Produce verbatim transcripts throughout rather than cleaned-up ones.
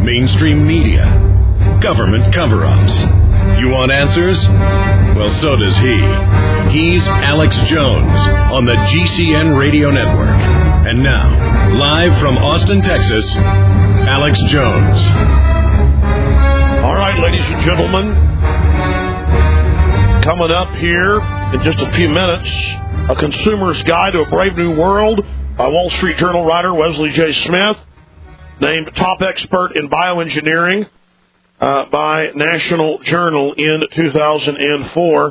mainstream media, government cover-ups. You want answers? Well, so does he. He's Alex Jones on the G C N Radio Network. And now, live from Austin, Texas, Alex Jones. All right, ladies and gentlemen, coming up here in just a few minutes, A Consumer's Guide to a Brave New World by Wall Street Journal writer Wesley J. Smith, named top expert in bioengineering uh, by National Journal in two thousand four.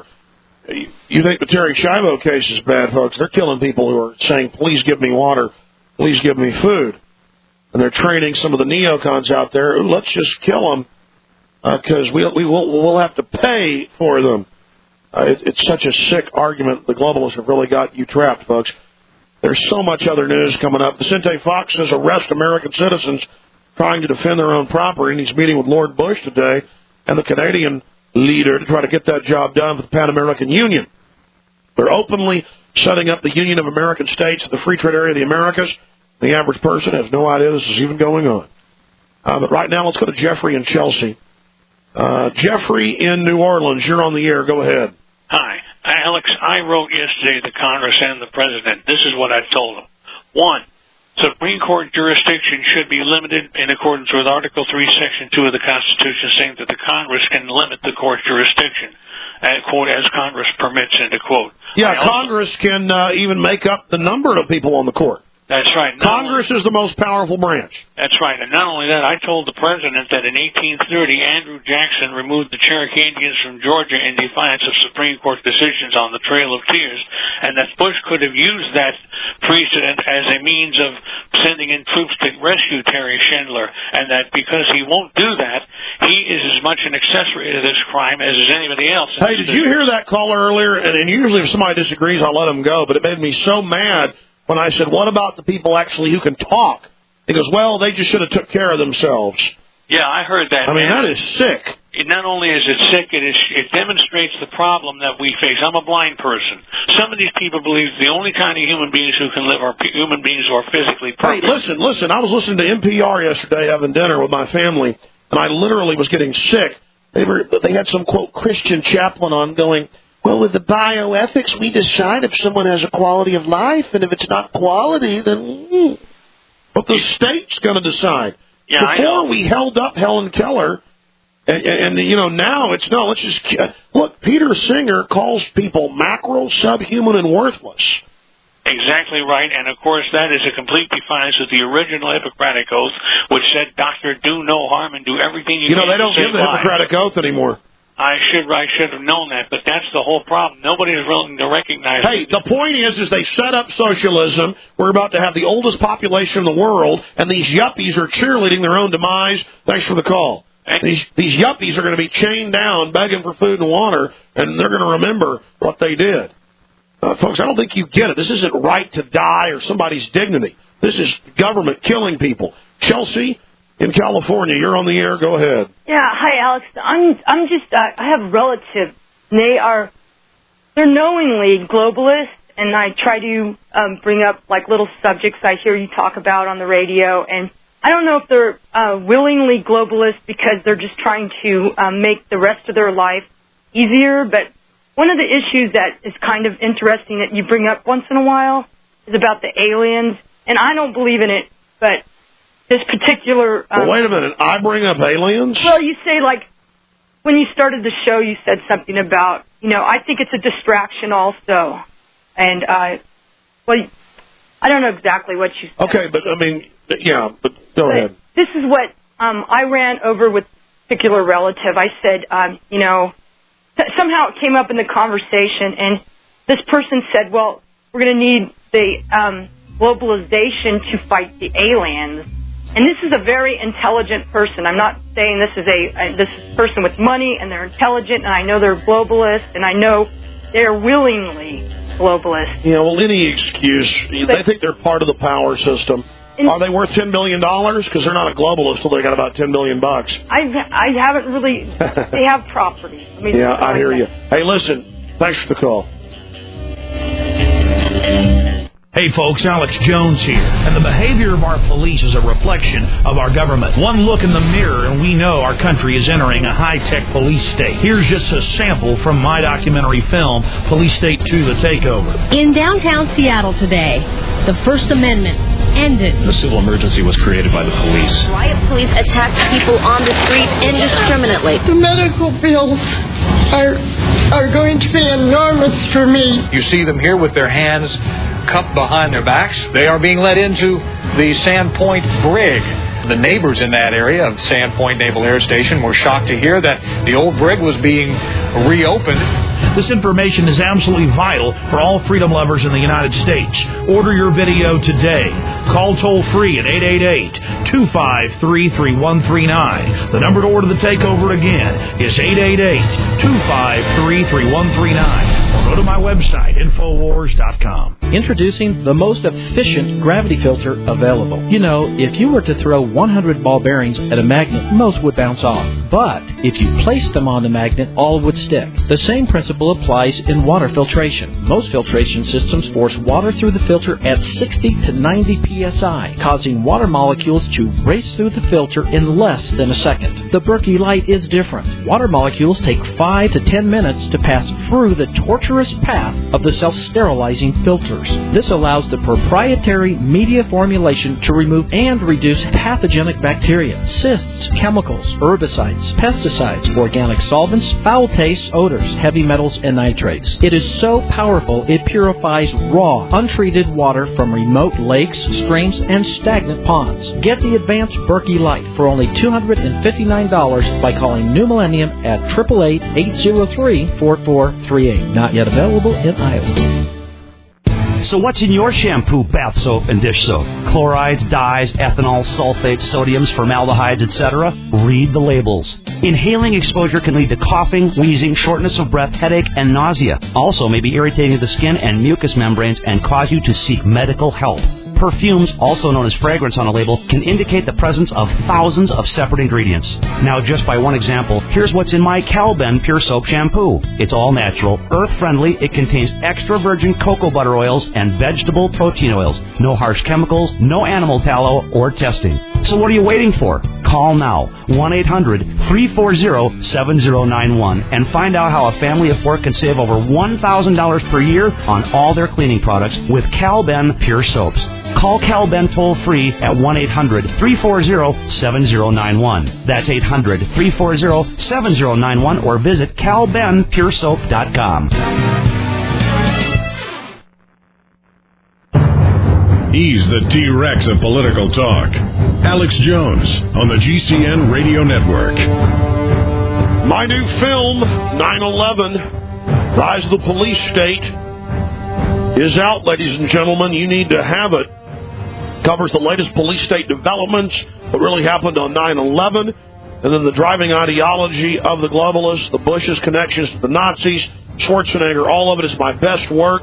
You think the Terry Schiavo case is bad, folks? They're killing people who are saying, please give me water, please give me food. And they're training some of the neocons out there, ooh, let's just kill them because uh, we, we will, we'll have to pay for them. Uh, it, it's such a sick argument. The globalists have really got you trapped, folks. There's so much other news coming up. Vicente Fox says arrest American citizens trying to defend their own property, and he's meeting with Lord Bush today and the Canadian leader to try to get that job done for the Pan American Union. They're openly setting up the Union of American States, the free trade area of the Americas. The average person has no idea this is even going on. Uh, but right now, let's go to Jeffrey in Chelsea. Uh, Jeffrey in New Orleans, you're on the air. Go ahead. Hi. Alex, I wrote yesterday to Congress and the President. This is what I told them. One, Supreme Court jurisdiction should be limited in accordance with Article three, Section two of the Constitution, saying that the Congress can limit the court's jurisdiction, and, quote, as Congress permits, end of quote. Yeah, also, Congress can uh, even make up the number of people on the court. That's right. Not Congress only, is the most powerful branch. That's right. And not only that, I told the President that in eighteen thirty, Andrew Jackson removed the Cherokee Indians from Georgia in defiance of Supreme Court decisions on the Trail of Tears, and that Bush could have used that precedent as a means of sending in troops to rescue Terry Schindler, and that because he won't do that, he is as much an accessory to this crime as is anybody else. Hey, did you hear that caller earlier? And, and usually if somebody disagrees, I'll let them go, but it made me so mad when I said, what about the people actually who can talk? He goes, well, they just should have took care of themselves. Yeah, I heard that. I mean, that is sick. It not only is it sick, it, is, it demonstrates the problem that we face. I'm a blind person. Some of these people believe the only kind of human beings who can live are human beings who are physically perfect. Hey, listen, listen. I was listening to N P R yesterday having dinner with my family, and I literally was getting sick. They were they had some, quote, Christian chaplain on going, well, with the bioethics, we decide if someone has a quality of life, and if it's not quality, then... Mm. But the state's going to decide. Yeah, Before we held up Helen Keller, and, and, and, you know, now it's, no, let's just... Look, Peter Singer calls people macro, subhuman, and worthless. Exactly right, and of course that is a complete defiance of the original Hippocratic Oath, which said, doctor, do no harm and do everything you, you can know, they don't to give the life. Hippocratic Oath anymore. I should I should have known that, but that's the whole problem. Nobody is willing to recognize Hey, it. the point is, is they set up socialism. We're about to have the oldest population in the world, and these yuppies are cheerleading their own demise. Thanks for the call. These, these yuppies are going to be chained down, begging for food and water, and they're going to remember what they did. Uh, folks, I don't think you get it. This isn't right to die or somebody's dignity. This is government killing people. Chelsea in California, you're on the air. Go ahead. Yeah, hi, Alex. I'm I'm just uh, I have relatives. And they are they're knowingly globalist, and I try to um, bring up like little subjects I hear you talk about on the radio, and I don't know if they're uh, willingly globalist because they're just trying to um, make the rest of their life easier. But one of the issues that is kind of interesting that you bring up once in a while is about the aliens, and I don't believe in it, but this particular... Um, well, wait a minute. I bring up aliens? Well, you say, like, when you started the show, you said something about, you know, I think it's a distraction also. And, uh, well, I don't know exactly what you said. Okay, but, I mean, yeah, but go but ahead. This is what um, I ran over with a particular relative. I said, um, you know, th- somehow it came up in the conversation, and this person said, well, we're going to need the um, globalization to fight the aliens. And this is a very intelligent person. I'm not saying this is a, a this is a person with money, and they're intelligent, and I know they're globalists, and I know they're willingly globalist. Yeah, well, any excuse. But, they think they're part of the power system. In, Are they worth ten million dollars? Because they're not a globalist till they got about ten million bucks. I I haven't really. They have property. I mean, yeah, I hear you. Hey, listen. Thanks for the call. Hey folks, Alex Jones here, and the behavior of our police is a reflection of our government. One look in the mirror and we know our country is entering a high-tech police state. Here's just a sample from my documentary film, Police State two, The Takeover. In downtown Seattle today, the First Amendment ended. The civil emergency was created by the police. Riot police attacked people on the street indiscriminately. The medical bills are are going to be enormous for me. You see them here with their hands cupped behind their backs. They are being led into the Sandpoint Brig. The neighbors in that area of Sandpoint Naval Air Station were shocked to hear that the old brig was being reopened. This information is absolutely vital for all freedom lovers in the United States. Order your video today. Call toll-free at eight eight eight, two five three, three one three nine. The number to order The Takeover again is eight eight eight, two five three, three one three nine. Or go to my website, infowars dot com. Introducing the most efficient gravity filter available. You know, if you were to throw one hundred ball bearings at a magnet, most would bounce off. But if you placed them on the magnet, all would stick. The same principle applies in water filtration. Most filtration systems force water through the filter at sixty to ninety P S I, causing water molecules to race through the filter in less than a second. The Berkey Light is different. Water molecules take five to ten minutes to pass through the tortuous path of the self-sterilizing filters. This allows the proprietary media formulation to remove and reduce pathogenic bacteria, cysts, chemicals, herbicides, pesticides, organic solvents, foul tastes, odors, heavy metals, and nitrates. It is so powerful it purifies raw, untreated water from remote lakes, streams, and stagnant ponds. Get the advanced Berkey Light for only two hundred fifty-nine dollars by calling New Millennium at eight eight eight, eight zero three, four four three eight. Not yet available in Iowa. So what's in your shampoo, bath soap, and dish soap? Chlorides, dyes, ethanol, sulfates, sodiums, formaldehydes, et cetera? Read the labels. Inhaling exposure can lead to coughing, wheezing, shortness of breath, headache, and nausea. Also may be irritating to the skin and mucous membranes and cause you to seek medical help. Perfumes, also known as fragrance on a label, can indicate the presence of thousands of separate ingredients. Now, just by one example, here's what's in my Calben Pure Soap Shampoo. It's all natural, earth-friendly, it contains extra virgin cocoa butter oils and vegetable protein oils. No harsh chemicals, no animal tallow, or testing. So what are you waiting for? Call now, one eight hundred, three four zero, seven zero nine one, and find out how a family of four can save over one thousand dollars per year on all their cleaning products with Calben Pure Soaps. Call Calben toll-free at one eight hundred, three four zero, seven zero nine one. That's eight hundred, three four zero, seven zero nine one, or visit cal ben pure soap dot com. He's the T-Rex of political talk. Alex Jones on the G C N Radio Network. My new film, nine eleven, Rise of the Police State, is out, ladies and gentlemen. You need to have it. Covers the latest police state developments, what really happened on nine eleven, and then the driving ideology of the globalists, the Bush's connections to the Nazis, Schwarzenegger. All of it is my best work.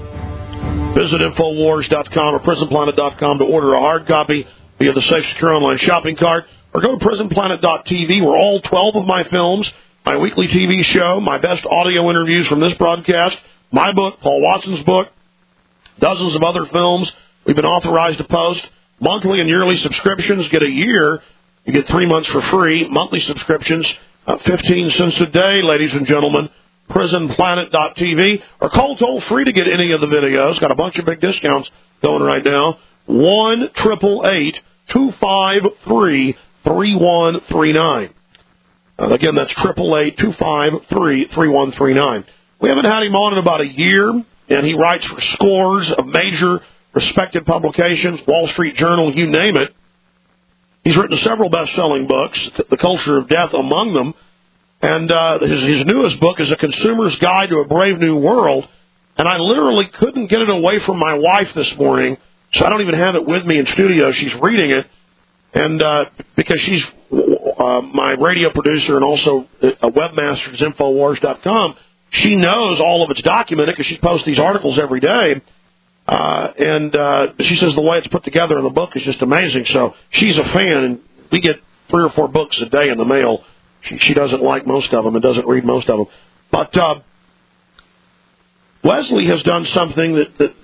Visit infowars dot com or prison planet dot com to order a hard copy via the safe, secure online shopping cart, or go to prison planet dot t v, where all twelve of my films, my weekly T V show, my best audio interviews from this broadcast, my book, Paul Watson's book, dozens of other films we've been authorized to post. Monthly and yearly subscriptions get a year. You get three months for free. Monthly subscriptions, uh, fifteen cents a day, ladies and gentlemen. prison planet dot t v, or call toll-free to get any of the videos. Got a bunch of big discounts going right now. one eight eight eight, two five three, three one three nine. Uh, again, that's eight eight eight, two five three, three one three nine. We haven't had him on in about a year, and he writes for scores of major respected publications, Wall Street Journal, you name it. He's written several best-selling books, The Culture of Death among them. And uh, his, his newest book is A Consumer's Guide to a Brave New World. And I literally couldn't get it away from my wife this morning, so I don't even have it with me in studio. She's reading it. And uh, because she's uh, my radio producer and also a webmaster at infowars dot com, she knows all of it's documented because she posts these articles every day. Uh, and uh, she says the way it's put together in the book is just amazing. So she's a fan, and we get three or four books a day in the mail. She, she doesn't like most of them and doesn't read most of them. But uh, Wesley has done something that, that, that,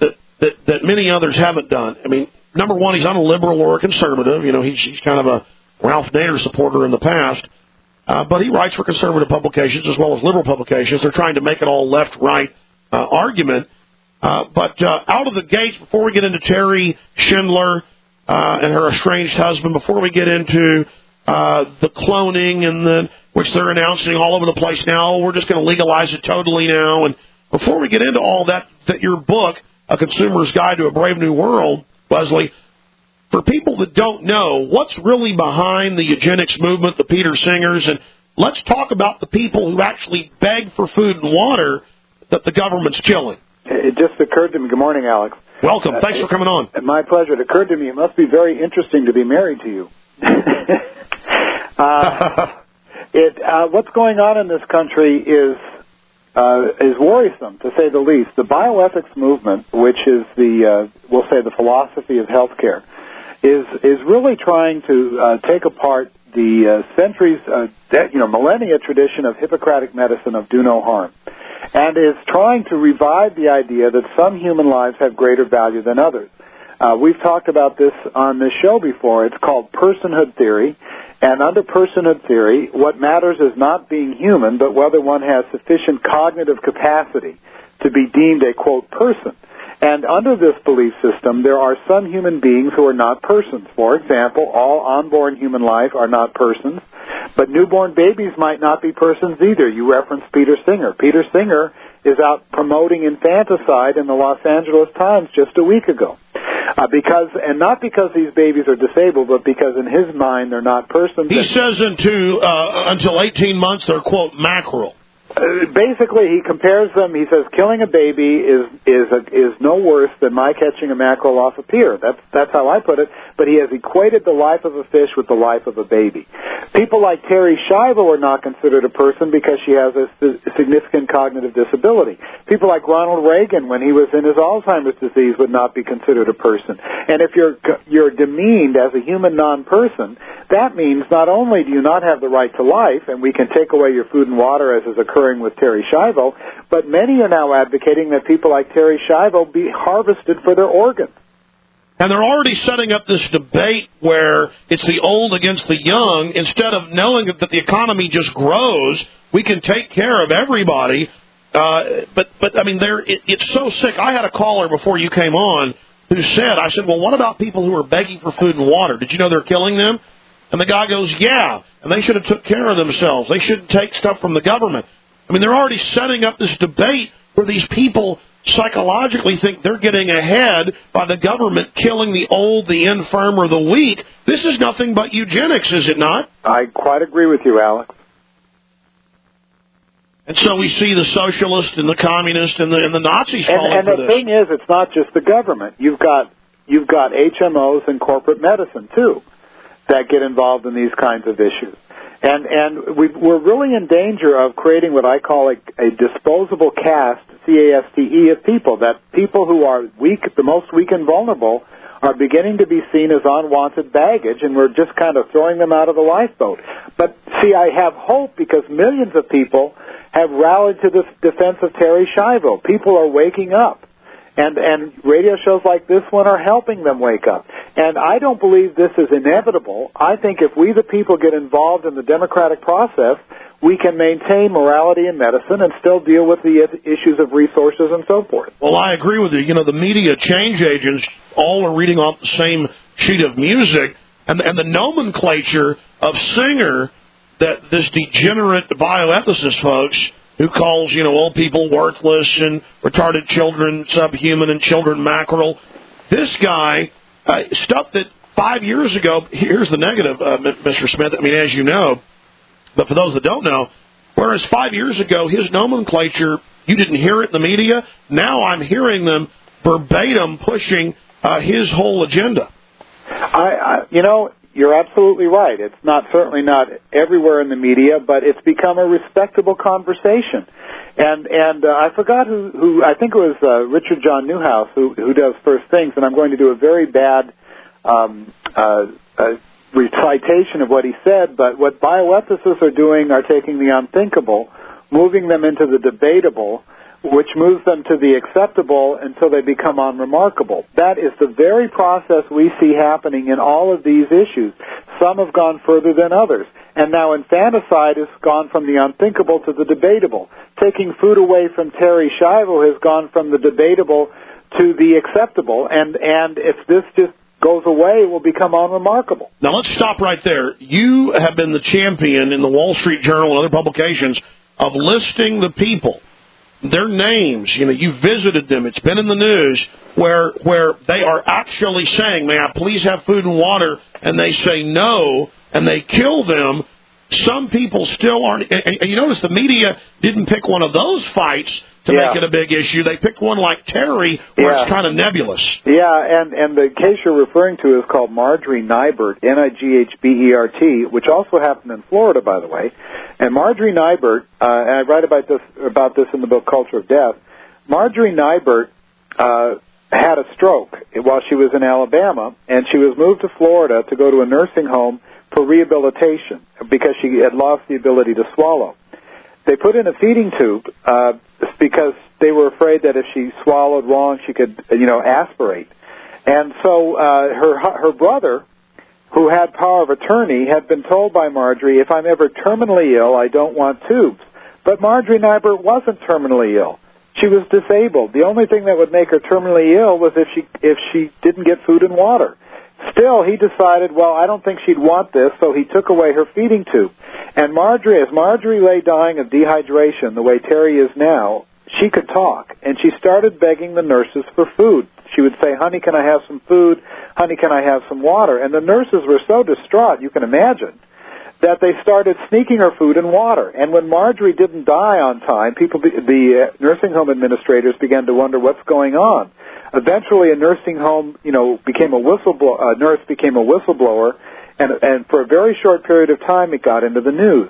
that, that many others haven't done. I mean, number one, he's not a liberal or a conservative. You know, he's, he's kind of a Ralph Nader supporter in the past. Uh, but he writes for conservative publications as well as liberal publications. They're trying to make it all left-right uh, argument. Uh, but uh, out of the gates, before we get into Terry Schindler uh, and her estranged husband, before we get into uh, the cloning and the which they're announcing all over the place now, we're just going to legalize it totally now. And before we get into all that, that your book, A Consumer's Guide to a Brave New World, Leslie, for people that don't know, what's really behind the eugenics movement, the Peter Singers, and let's talk about the people who actually beg for food and water that the government's killing. It just occurred to me. Good morning, Alex. Welcome. Thanks uh, for coming on. My pleasure. It occurred to me it must be very interesting to be married to you. uh, it, uh, what's going on in this country is uh, is worrisome, to say the least. The bioethics movement, which is the, uh, we'll say, the philosophy of healthcare, is is really trying to uh, take apart the uh, centuries, uh, de- you know, millennia tradition of Hippocratic medicine of do no harm, and is trying to revive the idea that some human lives have greater value than others. Uh, we've talked about this on this show before. It's called personhood theory, and under personhood theory, what matters is not being human, but whether one has sufficient cognitive capacity to be deemed a, quote, person. And under this belief system, there are some human beings who are not persons. For example, all unborn human life are not persons, but newborn babies might not be persons either. You referenced Peter Singer. Peter Singer is out promoting infanticide in the Los Angeles Times just a week ago. Uh, because, and not because these babies are disabled, but because in his mind they're not persons. He says into, uh, until eighteen months they're, quote, mackerel. Uh, basically, he compares them. He says killing a baby is is a, is no worse than my catching a mackerel off a pier. That's that's how I put it. But he has equated the life of a fish with the life of a baby. People like Terry Schiavo are not considered a person because she has a significant cognitive disability. People like Ronald Reagan, when he was in his Alzheimer's disease, would not be considered a person. And if you're you're demeaned as a human non-person, that means not only do you not have the right to life, and we can take away your food and water as is occurring with Terry Schiavo, but many are now advocating that people like Terry Schiavo be harvested for their organs. And they're already setting up this debate where it's the old against the young. Instead of knowing that the economy just grows, we can take care of everybody. Uh, but, but I mean, they're, it, it's so sick. I had a caller before you came on who said, I said, well, what about people who are begging for food and water? Did you know they're killing them? And the guy goes, yeah, and they should have took care of themselves. They shouldn't take stuff from the government. I mean, they're already setting up this debate where these people psychologically think they're getting ahead by the government killing the old, the infirm, or the weak. This is nothing but eugenics, is it not? I quite agree with you, Alex. And so we see the socialists and the communists and the, and the Nazis falling and, and for this. And the thing is, it's not just the government. You've got you've got H M Os and corporate medicine, too, that get involved in these kinds of issues. And and we, we're really in danger of creating what I call a, a disposable caste, C A S T E, of people, that people who are weak, the most weak and vulnerable, are beginning to be seen as unwanted baggage, and we're just kind of throwing them out of the lifeboat. But, see, I have hope because millions of people have rallied to the defense of Terry Schiavo. People are waking up. And and radio shows like this one are helping them wake up. And I don't believe this is inevitable. I think if we, the people, get involved in the democratic process, we can maintain morality in medicine and still deal with the issues of resources and so forth. Well, I agree with you. You know, the media change agents all are reading off the same sheet of music, and, and the nomenclature of Singer, that this degenerate bioethicist folks who calls, you know, old people worthless and retarded children subhuman and children mackerel. This guy, uh, stuff that five years ago, here's the negative, uh, Mister Smith, I mean, as you know, but for those that don't know, whereas five years ago, his nomenclature, you didn't hear it in the media, now I'm hearing them verbatim pushing uh, his whole agenda. I, I, you know, you're absolutely right. It's not certainly not everywhere in the media, but it's become a respectable conversation. And and uh, I forgot who, who I think it was uh, Richard John Newhouse who who does First Things, and I'm going to do a very bad um, uh, uh, recitation of what he said. But what bioethicists are doing are taking the unthinkable, moving them into the debatable, which moves them to the acceptable until they become unremarkable. That is the very process we see happening in all of these issues. Some have gone further than others. And now infanticide has gone from the unthinkable to the debatable. Taking food away from Terri Schiavo has gone from the debatable to the acceptable. And, and if this just goes away, it will become unremarkable. Now let's stop right there. You have been the champion in the Wall Street Journal and other publications of listing the people, their names. You know, you visited them. It's been in the news where where they are actually saying, may I please have food and water? And they say no, and they kill them. Some people still aren't. And, and you notice the media didn't pick one of those fights to yeah. make it a big issue. They picked one like Terry, where yeah. it's kind of nebulous. Yeah, and, and the case you're referring to is called Marjorie Nibert, N I G H B E R T, which also happened in Florida, by the way. And Marjorie Nibert, uh, and I write about this about this in the book Culture of Death. Marjorie Nibert uh, had a stroke while she was in Alabama, and she was moved to Florida to go to a nursing home for rehabilitation because she had lost the ability to swallow. They put in a feeding tube uh, because they were afraid that if she swallowed wrong, she could, you know, aspirate. And so uh, her her brother, who had power of attorney, had been told by Marjorie, if I'm ever terminally ill, I don't want tubes. But Marjorie Nibert wasn't terminally ill. She was disabled. The only thing that would make her terminally ill was if she if she didn't get food and water. Still, he decided, well, I don't think she'd want this, so he took away her feeding tube. And Marjorie, as Marjorie lay dying of dehydration, the way Terry is now, she could talk, and she started begging the nurses for food. She would say, honey, can I have some food? Honey, can I have some water? And the nurses were so distraught, you can imagine, that they started sneaking her food and water. And when Marjorie didn't die on time, people, the uh, nursing home administrators began to wonder what's going on. Eventually, a nursing home, you know, became a whistleblower. A nurse became a whistleblower, and and for a very short period of time, it got into the news.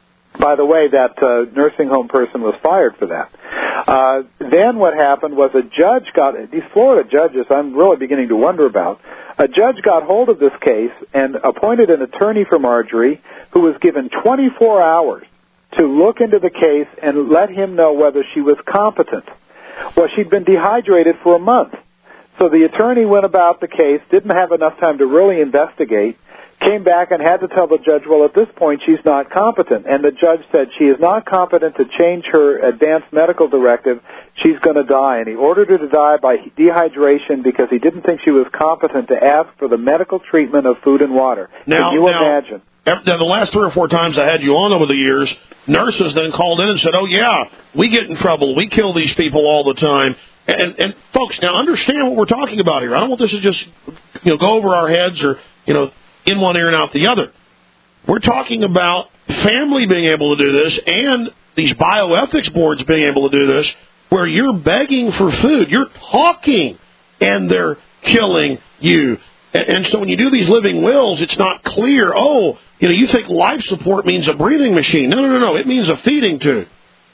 By the way, that uh, nursing home person was fired for that. Uh, then what happened was a judge got, these Florida judges I'm really beginning to wonder about, a judge got hold of this case and appointed an attorney for Marjorie who was given twenty-four hours to look into the case and let him know whether she was competent. Well, she'd been dehydrated for a month. So the attorney went about the case, didn't have enough time to really investigate, came back and had to tell the judge, well, at this point, she's not competent. And the judge said she is not competent to change her advanced medical directive. She's going to die. And he ordered her to die by dehydration because he didn't think she was competent to ask for the medical treatment of food and water. Now, Can you now, imagine? Now, the last three or four times I had you on over the years, nurses then called in and said, oh, yeah, we get in trouble. We kill these people all the time. And, and folks, now understand what we're talking about here. I don't want this to just, you know, go over our heads or, you know, in one ear and out the other. We're talking about family being able to do this and these bioethics boards being able to do this where you're begging for food. You're talking, and they're killing you. And, and so when you do these living wills, it's not clear, oh, you know, you think life support means a breathing machine. No, no, no, no. It means a feeding tube.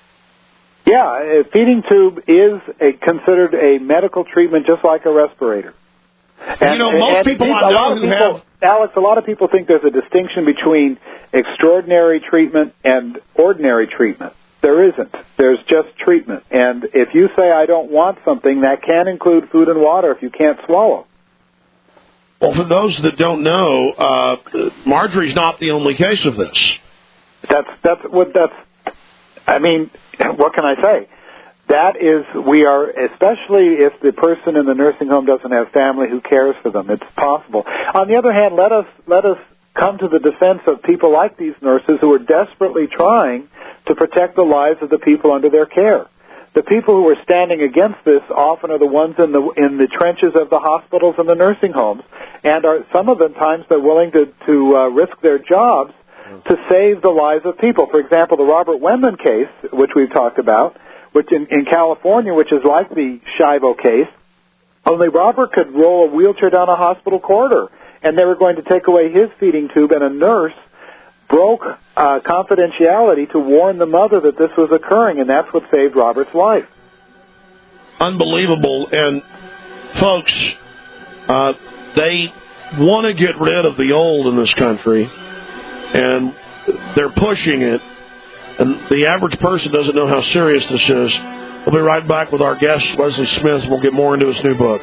Yeah, a feeding tube is a, considered a medical treatment just like a respirator. And, you know, most people people, I know who people, have... Alex, a lot of people think there's a distinction between extraordinary treatment and ordinary treatment. There isn't. There's just treatment. And if you say, I don't want something, that can include food and water if you can't swallow. Well, for those that don't know, uh, Marjorie's not the only case of this. That's, that's what that's, I mean, what can I say? That is, we are, especially if the person in the nursing home doesn't have family who cares for them. It's possible. On the other hand, let us let us come to the defense of people like these nurses who are desperately trying to protect the lives of the people under their care. The people who are standing against this often are the ones in the in the trenches of the hospitals and the nursing homes, and are some of the times they're willing to to uh, risk their jobs to save the lives of people. For example, the Robert Wendland case, which we've talked about, which in, in California, which is like the Schiavo case, only Robert could roll a wheelchair down a hospital corridor, and they were going to take away his feeding tube, and a nurse broke uh, confidentiality to warn the mother that this was occurring, and that's what saved Robert's life. Unbelievable. And, folks, uh, they want to get rid of the old in this country, and they're pushing it. And the average person doesn't know how serious this is. We'll be right back with our guest, Wesley Smith, and we'll get more into his new book.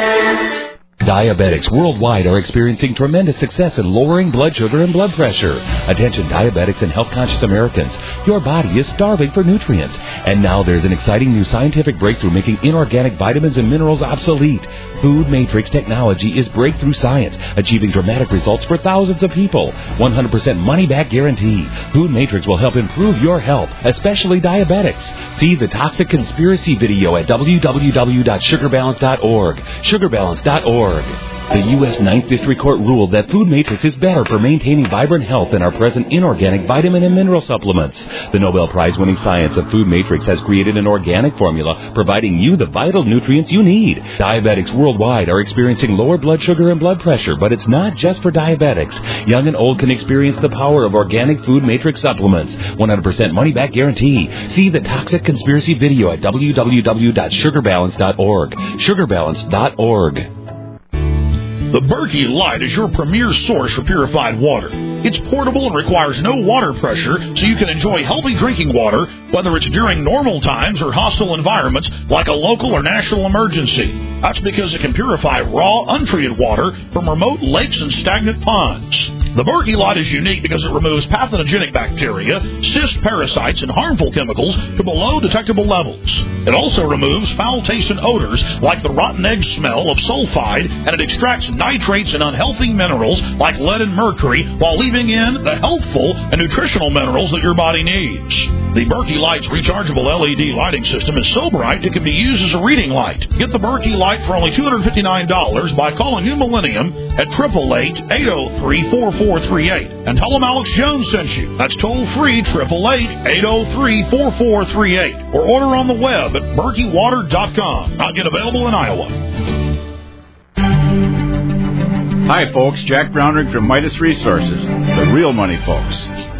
Diabetics worldwide are experiencing tremendous success in lowering blood sugar and blood pressure. Attention diabetics and health-conscious Americans. Your body is starving for nutrients. And now there's an exciting new scientific breakthrough making inorganic vitamins and minerals obsolete. Food Matrix technology is breakthrough science, achieving dramatic results for thousands of people. one hundred percent money-back guarantee. Food Matrix will help improve your health, especially diabetics. See the Toxic Conspiracy video at w w w dot sugar balance dot org. sugar balance dot org. The U S ninth District Court ruled that Food Matrix is better for maintaining vibrant health than our present inorganic vitamin and mineral supplements. The Nobel Prize-winning science of Food Matrix has created an organic formula providing you the vital nutrients you need. Diabetics worldwide are experiencing lower blood sugar and blood pressure, but it's not just for diabetics. Young and old can experience the power of organic Food Matrix supplements. one hundred percent money-back guarantee. See the Toxic Conspiracy video at w w w dot sugar balance dot org. sugar balance dot org. The Berkey Light is your premier source for purified water. It's portable and requires no water pressure, so you can enjoy healthy drinking water, whether it's during normal times or hostile environments like a local or national emergency. That's because it can purify raw, untreated water from remote lakes and stagnant ponds. The Berkey Light is unique because it removes pathogenic bacteria, cyst parasites, and harmful chemicals to below detectable levels. It also removes foul taste and odors like the rotten egg smell of sulfide, and it extracts nitrates and unhealthy minerals like lead and mercury while leaving in the healthful and nutritional minerals that your body needs. The Berkey Light's rechargeable L E D lighting system is so bright it can be used as a reading light. Get the Berkey Light for only two hundred fifty-nine dollars by calling New Millennium at eight eight eight, eight oh three, four four three eight and tell them Alex Jones sent you. That's toll free, eight eight eight, eight oh three, four four three eight, or order on the web at berkey water dot com. Not yet available in Iowa. Hi, folks. Jack Brownrigg from Midas Resources, the real money folks.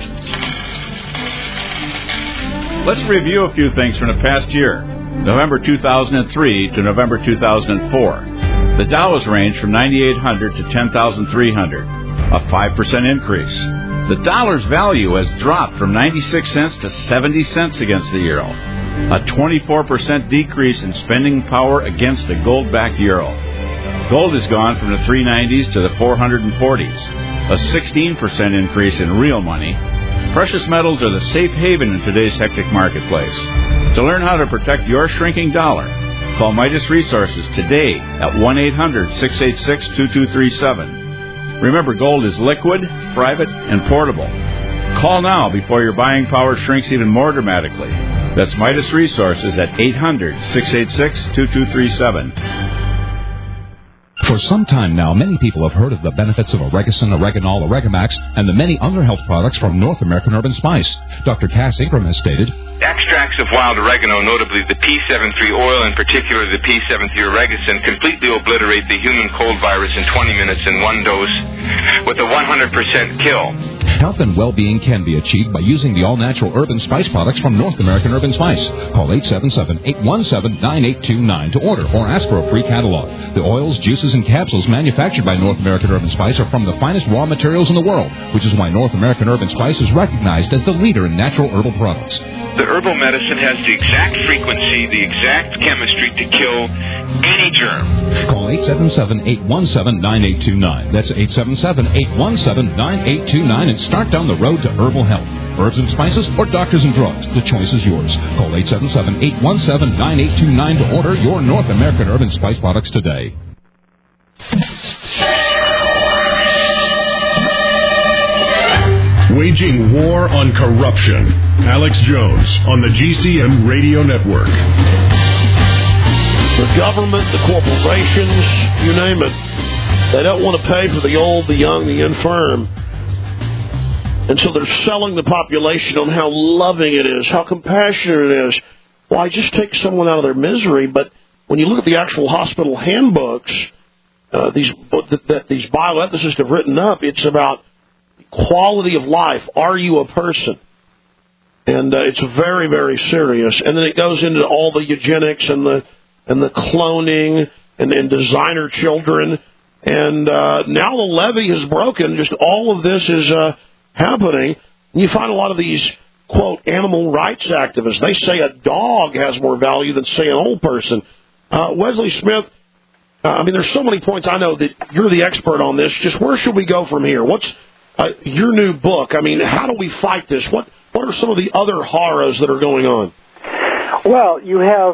Let's review a few things from the past year, November two thousand three to November two thousand four. The Dow has ranged from ninety-eight hundred to ten thousand three hundred, a five percent increase. The dollar's value has dropped from ninety-six cents to seventy cents against the euro, a twenty-four percent decrease in spending power against the gold-backed euro. Gold has gone from the three nineties to the four forties, a sixteen percent increase in real money. Precious metals are the safe haven in today's hectic marketplace. To learn how to protect your shrinking dollar, call Midas Resources today at one eight hundred, six eight six, two two three seven. Remember, gold is liquid, private, and portable. Call now before your buying power shrinks even more dramatically. That's Midas Resources at eight hundred, six eight six, two two three seven. For some time now, many people have heard of the benefits of Oregacin, Oreganol, Oregamax, and the many other health products from North American Herb and Spice. Doctor Cass Ingram has stated, extracts of wild oregano, notably the P seventy-three oil, and particularly the P seventy-three Oregacin, completely obliterate the human cold virus in twenty minutes in one dose with a one hundred percent kill. Health and well-being can be achieved by using the all-natural herb and spice products from North American Herb and Spice. Call eight seven seven, eight one seven, nine eight two nine to order or ask for a free catalog. The oils, juices, and capsules manufactured by North American Herb and Spice are from the finest raw materials in the world, which is why North American Herb and Spice is recognized as the leader in natural herbal products. The herbal medicine has the exact frequency, the exact chemistry to kill any germ. Call eight seven seven, eight one seven, nine eight two nine. That's eight seven seven, eight one seven, nine eight two nine and start down the road to herbal health. Herbs and spices or doctors and drugs, the choice is yours. Call eight seven seven, eight one seven, nine eight two nine to order your North American Herb and Spice products today. Waging war on corruption. Alex Jones on the G C N Radio Network. The government, the corporations, you name it, they don't want to pay for the old, the young, the infirm. And so they're selling the population on how loving it is, how compassionate it is. Why, just take someone out of their misery. But when you look at the actual hospital handbooks, uh, these that, that these bioethicists have written up, it's about quality of life. Are you a person? And uh, it's very, very serious. And then it goes into all the eugenics and the and the cloning and, and designer children. And uh, now the levee has broken. Just all of this is uh, happening. And you find a lot of these quote, animal rights activists. They say a dog has more value than, say, an old person. Uh, Wesley Smith, uh, I mean, there's so many points. I know that you're the expert on this. Just where should we go from here? What's uh, your new book? I mean, how do we fight this? What What are some of the other horrors that are going on? Well, you have,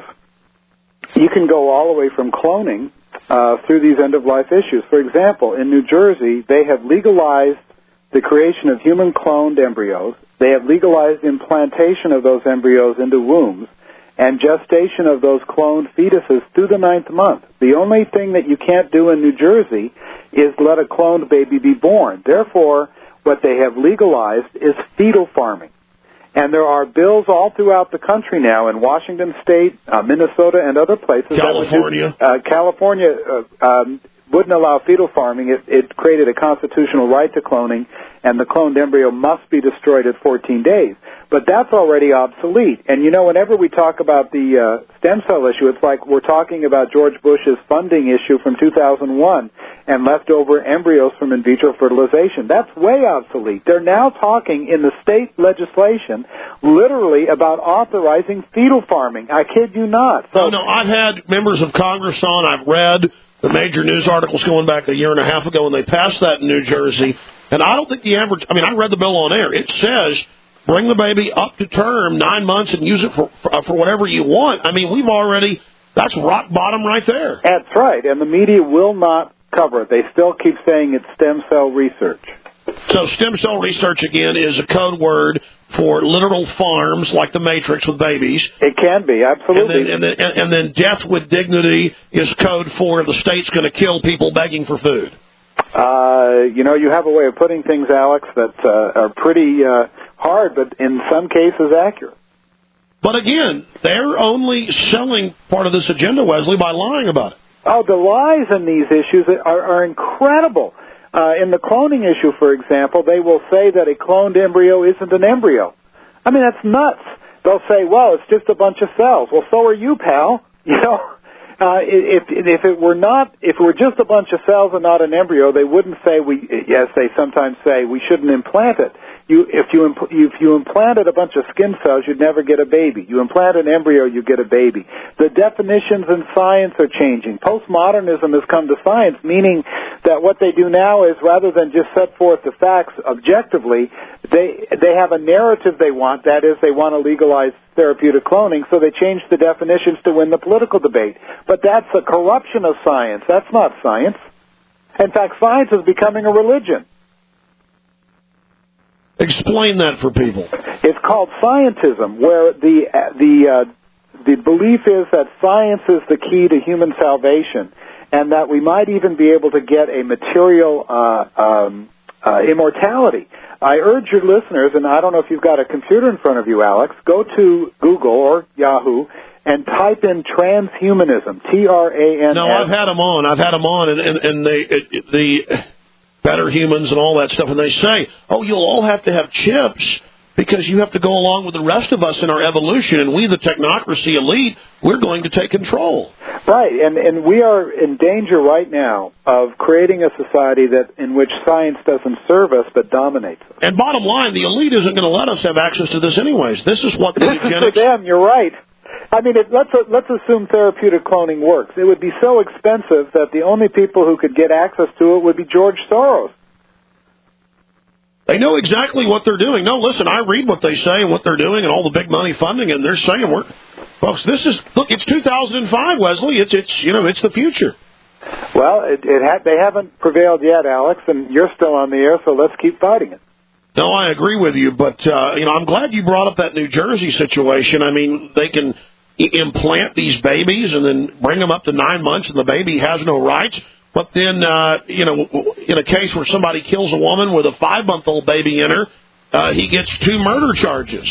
you can go all the way from cloning uh, through these end-of-life issues. For example, in New Jersey, they have legalized the creation of human cloned embryos. They have legalized implantation of those embryos into wombs and gestation of those cloned fetuses through the ninth month. The only thing that you can't do in New Jersey is let a cloned baby be born. Therefore, what they have legalized is fetal farming. And there are bills all throughout the country now in Washington State, uh, Minnesota, and other places. California. That would do, uh, California uh, um, wouldn't allow fetal farming. It, it created a constitutional right to cloning, and the cloned embryo must be destroyed at fourteen days. But that's already obsolete. And, you know, whenever we talk about the uh, stem cell issue, it's like we're talking about George Bush's funding issue from two thousand one and leftover embryos from in vitro fertilization. That's way obsolete. They're now talking in the state legislation literally about authorizing fetal farming. I kid you not. No, So, no, I've had members of Congress on. I've read the major news articles going back a year and a half ago when they passed that in New Jersey. And I don't think the average, I mean, I read the bill on air. It says bring the baby up to term, nine months, and use it for, for, for whatever you want. I mean, we've already, that's rock bottom right there. That's right. And the media will not cover it. They still keep saying it's stem cell research. So stem cell research, again, is a code word for literal farms like the Matrix with babies. It can be, absolutely. And then, and then, and then death with dignity is code for the state's going to kill people begging for food. Uh, you know, you have a way of putting things, Alex, that uh, are pretty uh, hard, but in some cases accurate. But again, they're only selling part of this agenda, Wesley, by lying about it. Oh, the lies in these issues are, are incredible. Uh, in the cloning issue, for example, they will say that a cloned embryo isn't an embryo. I mean, that's nuts. They'll say, well, it's just a bunch of cells. Well, so are you, pal. You know, uh, if, if it were not, if it were just a bunch of cells and not an embryo, they wouldn't say, we, as they sometimes say, we shouldn't implant it. You, if you impl- if you implanted a bunch of skin cells, you'd never get a baby. You implant an embryo, you get a baby. The definitions in science are changing. Postmodernism has come to science, meaning that what they do now is rather than just set forth the facts objectively, they they have a narrative they want. That is, they want to legalize therapeutic cloning, so they change the definitions to win the political debate. But that's a corruption of science. That's not science. In fact, science is becoming a religion. Explain that for people. It's called scientism, where the the uh, the belief is that science is the key to human salvation, and that we might even be able to get a material uh, um, uh, immortality. I urge your listeners, and I don't know if you've got a computer in front of you, Alex, go to Google or Yahoo and type in transhumanism, T R A N S. No, I've had them on. I've had them on, and, and, and they it, it, the better humans and all that stuff, and they say, oh, you'll all have to have chips because you have to go along with the rest of us in our evolution, and we, the technocracy elite, we're going to take control. Right, and, and we are in danger right now of creating a society that in which science doesn't serve us but dominates us. And bottom line, the elite isn't going to let us have access to this anyways. This is what the this eugenics... is for them, you're right. I mean, it, let's let's assume therapeutic cloning works. It would be so expensive that the only people who could get access to it would be George Soros. They know exactly what they're doing. No, listen, I read what they say and what they're doing and all the big money funding, and they're saying, we're, folks, this is, look, it's two thousand five, Wesley. It's, it's you know, it's the future. Well, it, it ha- they haven't prevailed yet, Alex, and you're still on the air, so let's keep fighting it. No, I agree with you, but, uh, you know, I'm glad you brought up that New Jersey situation. I mean, they can I- implant these babies and then bring them up to nine months, and the baby has no rights. But then, uh, you know, in a case where somebody kills a woman with a five-month-old baby in her, uh, he gets two murder charges.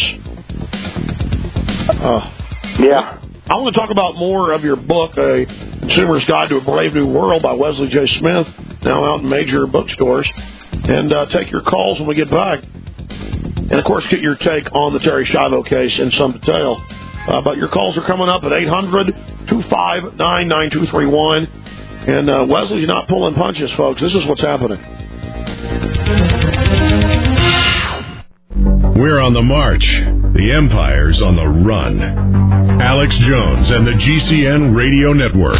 Uh, yeah. I want to talk about more of your book, A Consumer's Guide to a Brave New World by Wesley J. Smith, now out in major bookstores. And uh, take your calls when we get back. And, of course, get your take on the Terry Schiavo case in some detail. Uh, but your calls are coming up at eight hundred, two five nine, nine two three one. And uh, Wesley's not pulling punches, folks. This is what's happening. We're on the march. The Empire's on the run. Alex Jones and the G C N Radio Network.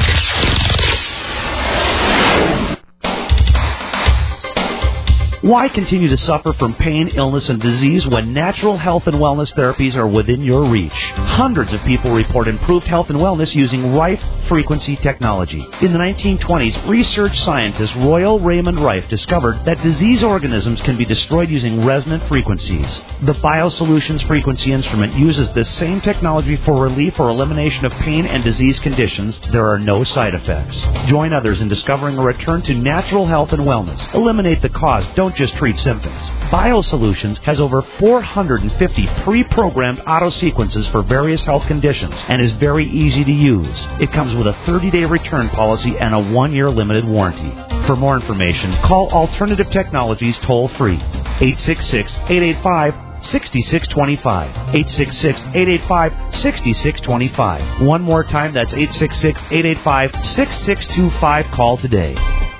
Why continue to suffer from pain, illness, and disease when natural health and wellness therapies are within your reach? Hundreds of people report improved health and wellness using Rife frequency technology. In the nineteen twenties, research scientist Royal Raymond Rife discovered that disease organisms can be destroyed using resonant frequencies. The BioSolutions frequency instrument uses this same technology for relief or elimination of pain and disease conditions. There are no side effects. Join others in discovering a return to natural health and wellness. Eliminate the cause. Don't just treat symptoms. BioSolutions has over four hundred fifty pre-programmed auto sequences for various health conditions and is very easy to use. It comes with a thirty-day return policy and a one-year limited warranty. For more information, call Alternative Technologies toll-free, eight six six, eight eight five, six six two five, eight six six, eight eight five, six six two five. One more time, that's eight six six, eight eight five, six six two five. Call today.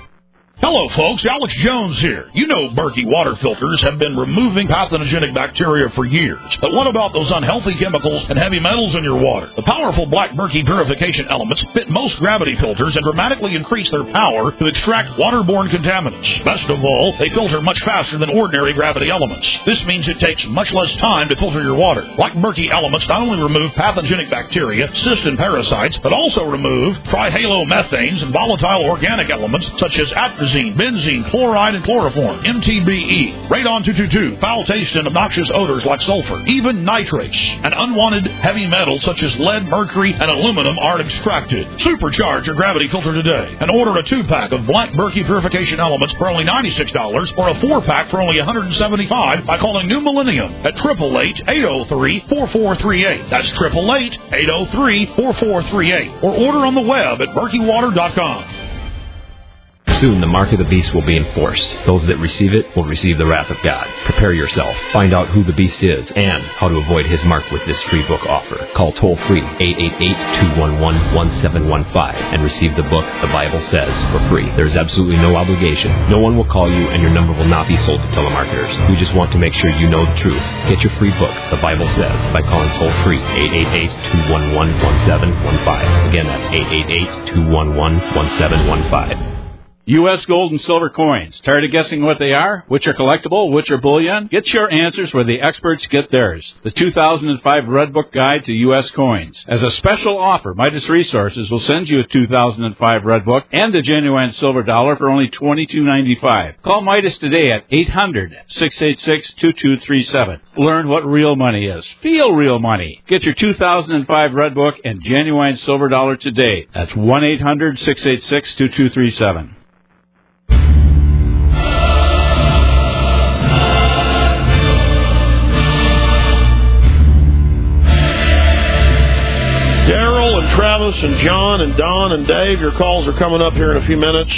Hello, folks. Alex Jones here. You know Berkey water filters have been removing pathogenic bacteria for years. But what about those unhealthy chemicals and heavy metals in your water? The powerful Black Berkey purification elements fit most gravity filters and dramatically increase their power to extract waterborne contaminants. Best of all, they filter much faster than ordinary gravity elements. This means it takes much less time to filter your water. Black Berkey elements not only remove pathogenic bacteria, cysts, and parasites, but also remove trihalomethanes and volatile organic elements such as atrazine, benzene, chloride, and chloroform, M T B E, radon two twenty-two, foul taste and obnoxious odors like sulfur, even nitrates, and unwanted heavy metals such as lead, mercury, and aluminum are extracted. Supercharge your gravity filter today and order a two-pack of Black Berkey purification elements for only ninety-six dollars or a four-pack for only one hundred seventy-five dollars by calling New Millennium at eight eight eight, eight oh three, four four three eight. That's eight eight eight, eight oh three, four four three eight. Or order on the web at berkey water dot com. Soon the mark of the beast will be enforced. Those that receive it will receive the wrath of God. Prepare yourself. Find out who the beast is and how to avoid his mark with this free book offer. Call toll-free eight eight eight, two one one, one seven one five and receive the book The Bible Says for free. There's absolutely no obligation. No one will call you and your number will not be sold to telemarketers. We just want to make sure you know the truth. Get your free book, The Bible Says, by calling toll-free eight eight eight, two one one, one seven one five. Again, that's eight eight eight, two one one, one seven one five. U S gold and silver coins. Tired of guessing what they are? Which are collectible? Which are bullion? Get your answers where the experts get theirs. The two thousand five Red Book Guide to U S Coins. As a special offer, Midas Resources will send you a two thousand five Red Book and a genuine silver dollar for only twenty-two ninety-five. Call Midas today at eight hundred, six eight six, two two three seven. Learn what real money is. Feel real money. Get your two thousand five Red Book and genuine silver dollar today. That's one eight hundred, six eight six, two two three seven. Daryl and Travis and John and Don and Dave, your calls are coming up here in a few minutes.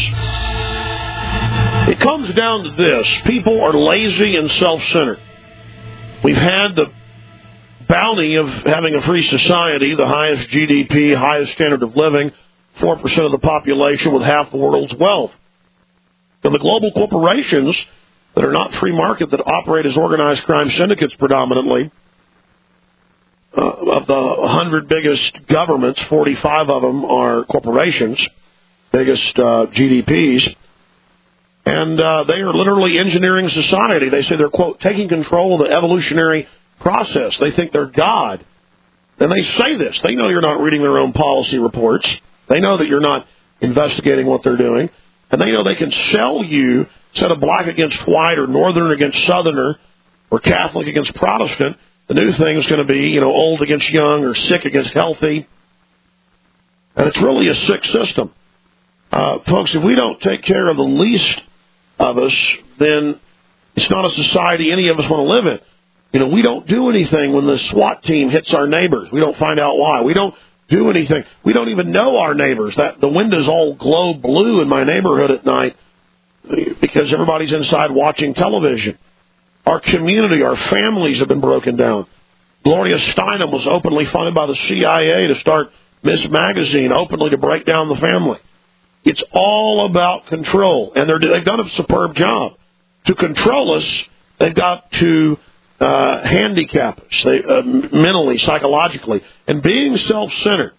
It comes down to this. People are lazy and self-centered. We've had the bounty of having a free society, the highest G D P, highest standard of living, four percent of the population with half the world's wealth. And the global corporations that are not free market, that operate as organized crime syndicates predominantly, uh, of the one hundred biggest governments, forty-five of them are corporations, biggest uh, G D Ps, and uh, they are literally engineering society. They say they're, quote, taking control of the evolutionary process. They think they're God. And they say this. They know you're not reading their own policy reports. They know that you're not investigating what they're doing. And they know they can sell you, instead of black against white or northern against southerner or Catholic against Protestant, the new thing is going to be, you know, old against young or sick against healthy. And it's really a sick system. Uh, folks, if we don't take care of the least of us, then it's not a society any of us want to live in. You know, we don't do anything when the SWAT team hits our neighbors. We don't find out why. We don't do anything. We don't even know our neighbors. That the windows all glow blue in my neighborhood at night because everybody's inside watching television. Our community, our families have been broken down. Gloria Steinem was openly funded by the C I A to start Miss Magazine, openly to break down the family. It's all about control, and they're, they've done a superb job. To control us, they've got to uh, handicap us they, uh, mentally, psychologically. And being self-centered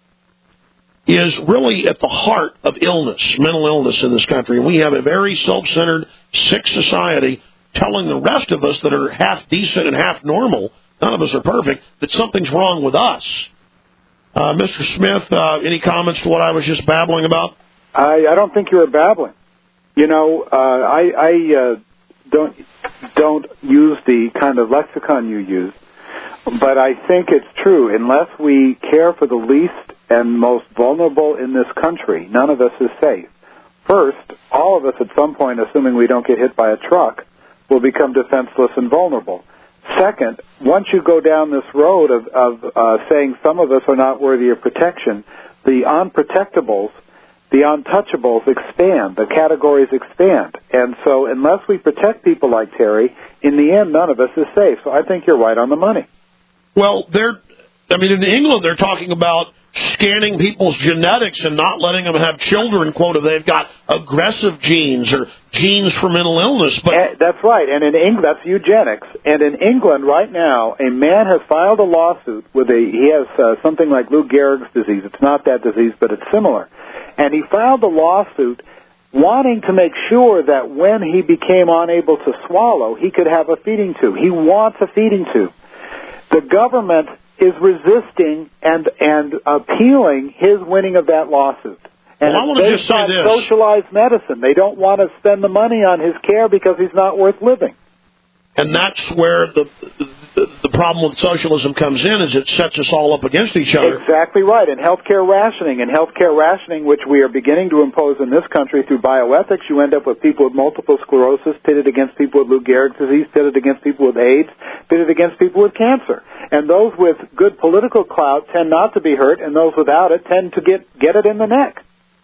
is really at the heart of illness, mental illness in this country. And we have a very self-centered, sick society telling the rest of us that are half decent and half normal, none of us are perfect, that something's wrong with us. Uh, Mister Smith, uh, any comments to what I was just babbling about? I, I don't think you were babbling. You know, uh, I, I uh, don't don't use the kind of lexicon you use, but I think it's true. Unless we care for the least and most vulnerable in this country, none of us is safe. First, all of us at some point, assuming we don't get hit by a truck, will become defenseless and vulnerable. Second, once you go down this road of, of uh, saying some of us are not worthy of protection, the unprotectables, the untouchables expand, the categories expand. And so unless we protect people like Terry, in the end, none of us is safe. So I think you're right on the money. Well, they're, I mean, in England, they're talking about scanning people's genetics and not letting them have children, quote, if they've got aggressive genes or genes for mental illness. But and that's right, and in England, that's eugenics. And in England right now, a man has filed a lawsuit with a, he has uh, something like Lou Gehrig's disease. It's not that disease, but it's similar. And he filed a lawsuit wanting to make sure that when he became unable to swallow, he could have a feeding tube. He wants a feeding tube. The government is resisting and and appealing his winning of that lawsuit. And well, I want to just say this. Socialized medicine. They don't want to spend the money on his care because he's not worth living. And that's where the, the the problem with socialism comes in, is it sets us all up against each other. Exactly right. And healthcare rationing, and healthcare rationing, which we are beginning to impose in this country through bioethics, you end up with people with multiple sclerosis pitted against people with Lou Gehrig's disease, pitted against people with AIDS, pitted against people with cancer. And those with good political clout tend not to be hurt, and those without it tend to get, get it in the neck.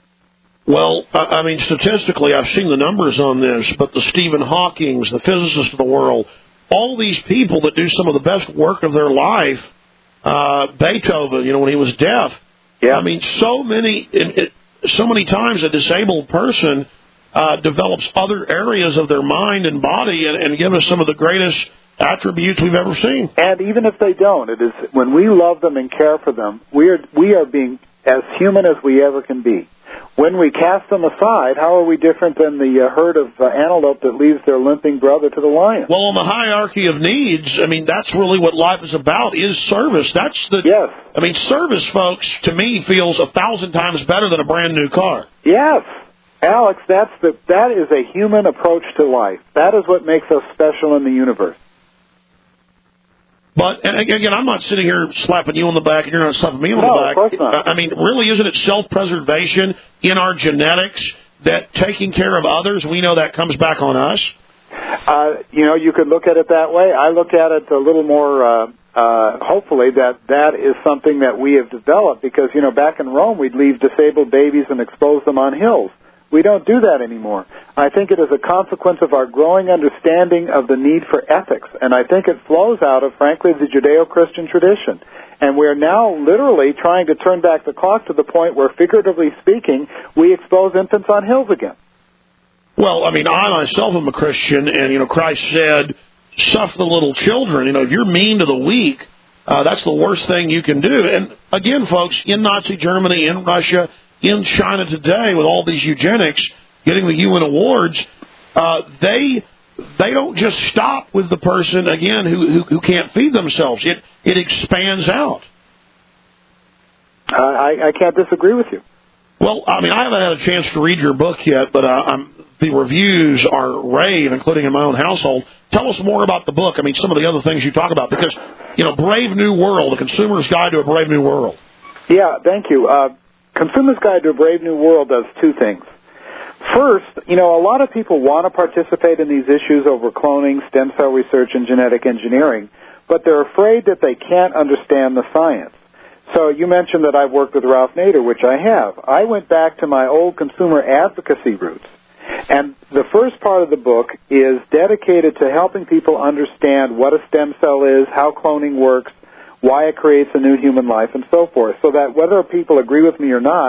Well, I mean, statistically, I've seen the numbers on this, but the Stephen Hawkings, the physicists of the world, all these people that do some of the best work of their life, uh, Beethoven, you know, when he was deaf. Yeah. I mean, so many, it, it, so many times a disabled person uh, develops other areas of their mind and body, and, and give us some of the greatest attributes we've ever seen. And even if they don't, it is when we love them and care for them, we are we are being as human as we ever can be. When we cast them aside, how are we different than the uh, herd of uh, antelope that leaves their limping brother to the lion? Well, on the hierarchy of needs, I mean, that's really what life is about, is service. That's the, yes. I mean, service, folks, to me, feels a thousand times better than a brand new car. Yes. Alex, that's the, that is a human approach to life. That is what makes us special in the universe. But, and again, I'm not sitting here slapping you on the back and you're not slapping me on no, the back. Of course not. I mean, really, isn't it self-preservation in our genetics that taking care of others, we know that comes back on us? Uh, you know, you could look at it that way. I look at it a little more, uh, uh, hopefully, that that is something that we have developed because, you know, back in Rome, we'd leave disabled babies and expose them on hills. We don't do that anymore. I think it is a consequence of our growing understanding of the need for ethics, and I think it flows out of, frankly, the Judeo-Christian tradition. And we're now literally trying to turn back the clock to the point where, figuratively speaking, we expose infants on hills again. Well, I mean, I myself am a Christian, and, you know, Christ said, suffer the little children. You know, if you're mean to the weak, uh, that's the worst thing you can do. And, again, folks, in Nazi Germany, in Russia, in China today, with all these eugenics getting the U N awards, uh, they they don't just stop with the person, again, who, who, who can't feed themselves. It it expands out. Uh, I, I can't disagree with you. Well, I mean, I haven't had a chance to read your book yet, but uh, I'm, the reviews are rave, including in my own household. Tell us more about the book. I mean, some of the other things you talk about, because, you know, Brave New World, The Consumer's Guide to a Brave New World. Yeah, thank you. Uh, Consumer's Guide to a Brave New World does two things. First, you know, a lot of people want to participate in these issues over cloning, stem cell research, and genetic engineering, but they're afraid that they can't understand the science. So you mentioned that I've worked with Ralph Nader, which I have. I went back to my old consumer advocacy roots, and the first part of the book is dedicated to helping people understand what a stem cell is, how cloning works, why it creates a new human life, and so forth, so that whether people agree with me or not,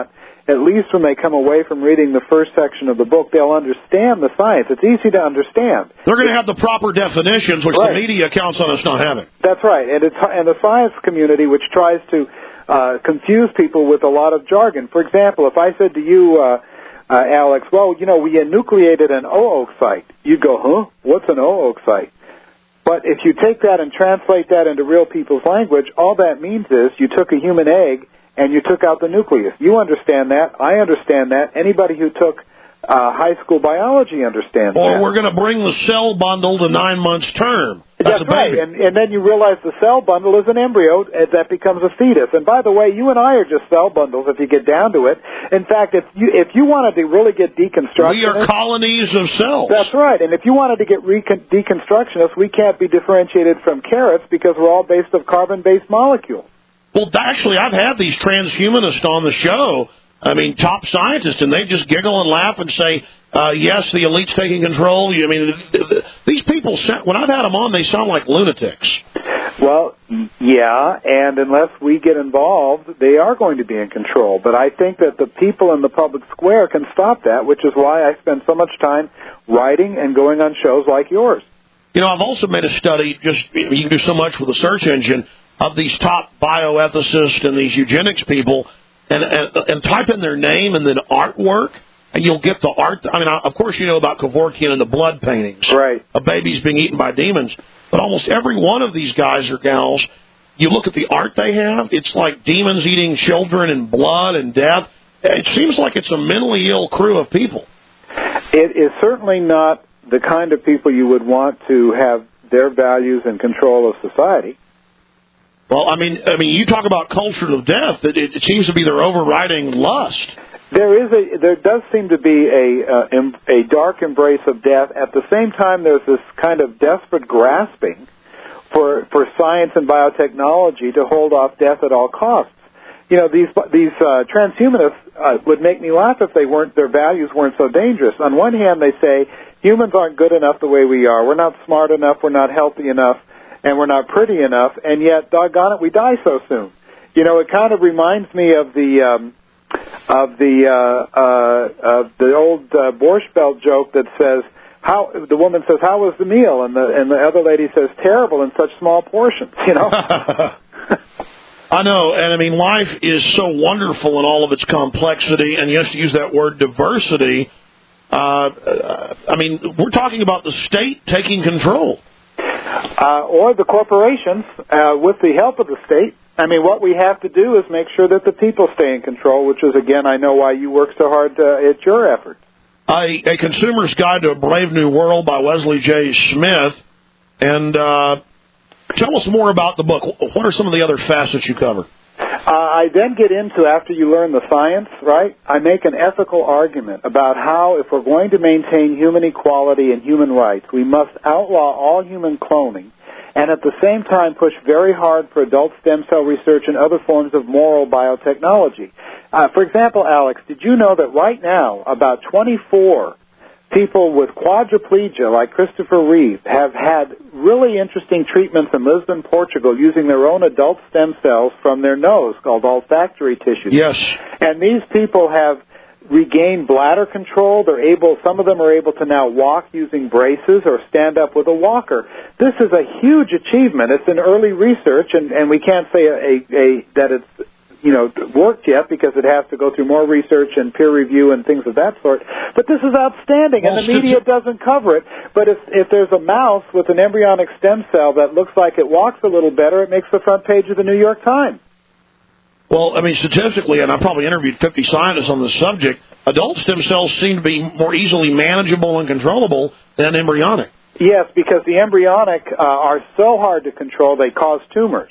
at least when they come away from reading the first section of the book, they'll understand the science. It's easy to understand. They're going to have the proper definitions, which right. the media counts on us not having. That's right. And, it's, and the science community, which tries to uh, confuse people with a lot of jargon. For example, if I said to you, uh, uh, Alex, well, you know, we enucleated an oocyte, you'd go, huh? What's an oocyte? But if you take that and translate that into real people's language, all that means is you took a human egg and you took out the nucleus. You understand that. I understand that. Anybody who took uh, high school biology understands or that. Or we're going to bring the cell bundle to nine months term. That's, That's right, and, and then you realize the cell bundle is an embryo that becomes a fetus. And by the way, you and I are just cell bundles if you get down to it. In fact, if you if you wanted to really get deconstructionists... We are colonies of cells. That's right, and if you wanted to get recon- deconstructionists, we can't be differentiated from carrots because we're all based of carbon-based molecules. Well, actually, I've had these transhumanists on the show, I mean, top scientists, and they just giggle and laugh and say, uh, yes, the elite's taking control. I mean, these people, when I've had them on, they sound like lunatics. Well, yeah, and unless we get involved, they are going to be in control. But I think that the people in the public square can stop that, which is why I spend so much time writing and going on shows like yours. You know, I've also made a study, just you can do so much with a search engine, of these top bioethicists and these eugenics people, and, and, and type in their name and then artwork, and you'll get the art. I mean, of course, you know about Kevorkian and the blood paintings. Right. Of babies being eaten by demons. But almost every one of these guys or gals, you look at the art they have, it's like demons eating children and blood and death. It seems like it's a mentally ill crew of people. It is certainly not the kind of people you would want to have their values in control of society. Well, I mean, I mean, you talk about culture of death. It, it seems to be their overriding lust. There is a, there does seem to be a uh, em, a dark embrace of death. At the same time, there's this kind of desperate grasping for for science and biotechnology to hold off death at all costs. You know, these these uh, transhumanists uh, would make me laugh if they weren't their values weren't so dangerous. On one hand, they say humans aren't good enough the way we are. We're not smart enough. We're not healthy enough. And we're not pretty enough, and yet, doggone it, we die so soon. You know, it kind of reminds me of the um, of the uh, uh, of the old uh, Borscht Belt joke that says, "How?" The woman says, "How was the meal?" And the and the other lady says, "Terrible in such small portions." You know. I know, and I mean, life is so wonderful in all of its complexity, and yes, to use that word, diversity. Uh, I mean, we're talking about the state taking control. Uh, or the corporations, uh, with the help of the state. I mean, what we have to do is make sure that the people stay in control, which is, again, I know why you work so hard uh, at your efforts. A, a Consumer's Guide to a Brave New World by Wesley J. Smith. And uh, tell us more about the book. What are some of the other facets you cover? Uh, I then get into, after you learn the science, right, I make an ethical argument about how, if we're going to maintain human equality and human rights, we must outlaw all human cloning and at the same time push very hard for adult stem cell research and other forms of moral biotechnology. Uh, for example, Alex, did you know that right now about twenty-four people with quadriplegia, like Christopher Reeve, have had really interesting treatments in Lisbon, Portugal, using their own adult stem cells from their nose, called olfactory tissues. Yes. And these people have regained bladder control. They're able, some of them are able to now walk using braces or stand up with a walker. This is a huge achievement. It's in early research, and, and we can't say a, a, a, that it's you know, worked yet because it has to go through more research and peer review and things of that sort. But this is outstanding, well, and the media doesn't cover it. But if, if there's a mouse with an embryonic stem cell that looks like it walks a little better, it makes the front page of the New York Times. Well, I mean, statistically, and I probably interviewed fifty scientists on this subject, adult stem cells seem to be more easily manageable and controllable than embryonic. Yes, because the embryonic uh, are so hard to control, they cause tumors.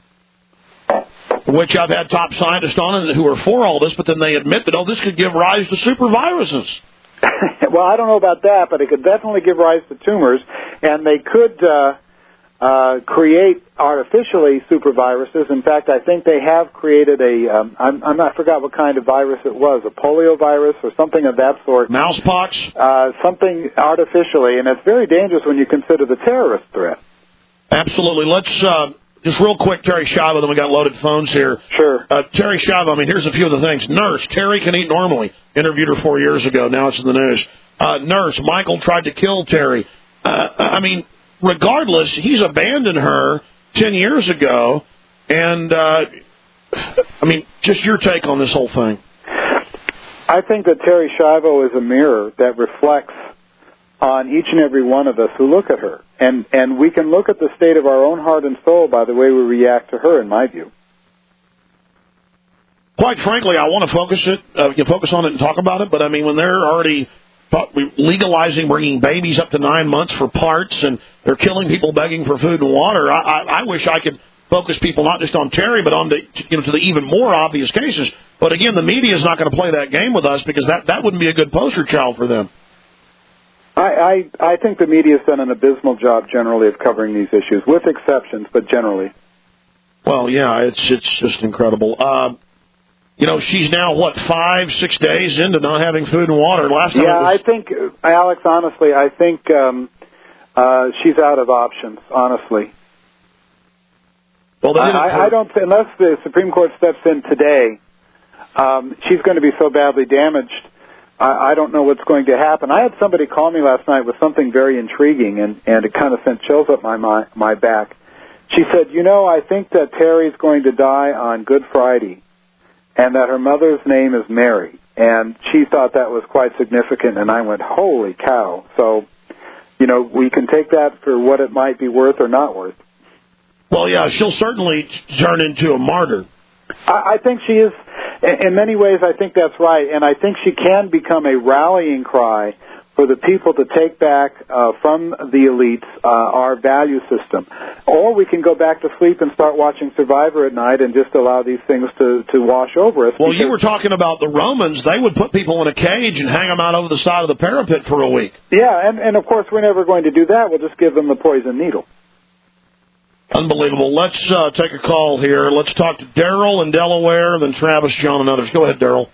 Which I've had top scientists on who are for all this, but then they admit that, oh, this could give rise to superviruses. Well, I don't know about that, but it could definitely give rise to tumors, and they could uh, uh, create artificially superviruses. In fact, I think they have created a, um, I'm, I'm not, I forgot what kind of virus it was, a polio virus or something of that sort. Mousepox? Uh, something artificially, and it's very dangerous when you consider the terrorist threat. Absolutely. Let's... Uh just real quick, Terry Schiavo, then we got loaded phones here. Sure. Uh, Terry Schiavo, I mean, here's a few of the things. Nurse, Terry can eat normally. Interviewed her four years ago. Now it's in the news. Uh, nurse, Michael tried to kill Terry. Uh, I mean, regardless, he's abandoned her ten years ago. And, uh, I mean, just your take on this whole thing. I think that Terry Schiavo is a mirror that reflects on each and every one of us who look at her. And and we can look at the state of our own heart and soul by the way we react to her, in my view. Quite frankly, I want to focus it, uh, you focus on it and talk about it, but I mean, when they're already legalizing bringing babies up to nine months for parts and they're killing people begging for food and water, I, I, I wish I could focus people not just on Terry, but on the, you know, to the even more obvious cases. But again, the media is not going to play that game with us because that, that wouldn't be a good poster child for them. I, I, I think the media has done an abysmal job generally of covering these issues, with exceptions, but generally. Well, yeah, it's it's just incredible. Uh, you know, she's now, what, five, six days into not having food and water. Last time yeah, it was... I think, Alex, honestly, I think um, uh, she's out of options, honestly. Well, I, I don't, unless the Supreme Court steps in today, um, she's going to be so badly damaged. I, I don't know what's going to happen. I had somebody call me last night with something very intriguing, and, and it kind of sent chills up my, my my back. She said, you know, I think that Terry's going to die on Good Friday, and that her mother's name is Mary. And she thought that was quite significant, and I went, holy cow. So, you know, we can take that for what it might be worth or not worth. Well, yeah, she'll certainly turn into a martyr. I, I think she is, in many ways, I think that's right. And I think she can become a rallying cry for the people to take back uh, from the elites uh, our value system. Or we can go back to sleep and start watching Survivor at night and just allow these things to, to wash over us. Well, you were talking about the Romans. They would put people in a cage and hang them out over the side of the parapet for a week. Yeah, and, and of course, we're never going to do that. We'll just give them the poison needle. Unbelievable. Let's uh, take a call here. Let's talk to Daryl in Delaware, then Travis, John, and others. Go ahead, Daryl.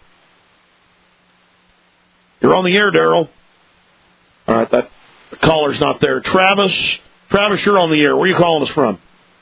You're on the air, Daryl. All right, that caller's not there. Travis, Travis, you're on the air. Where are you calling us from?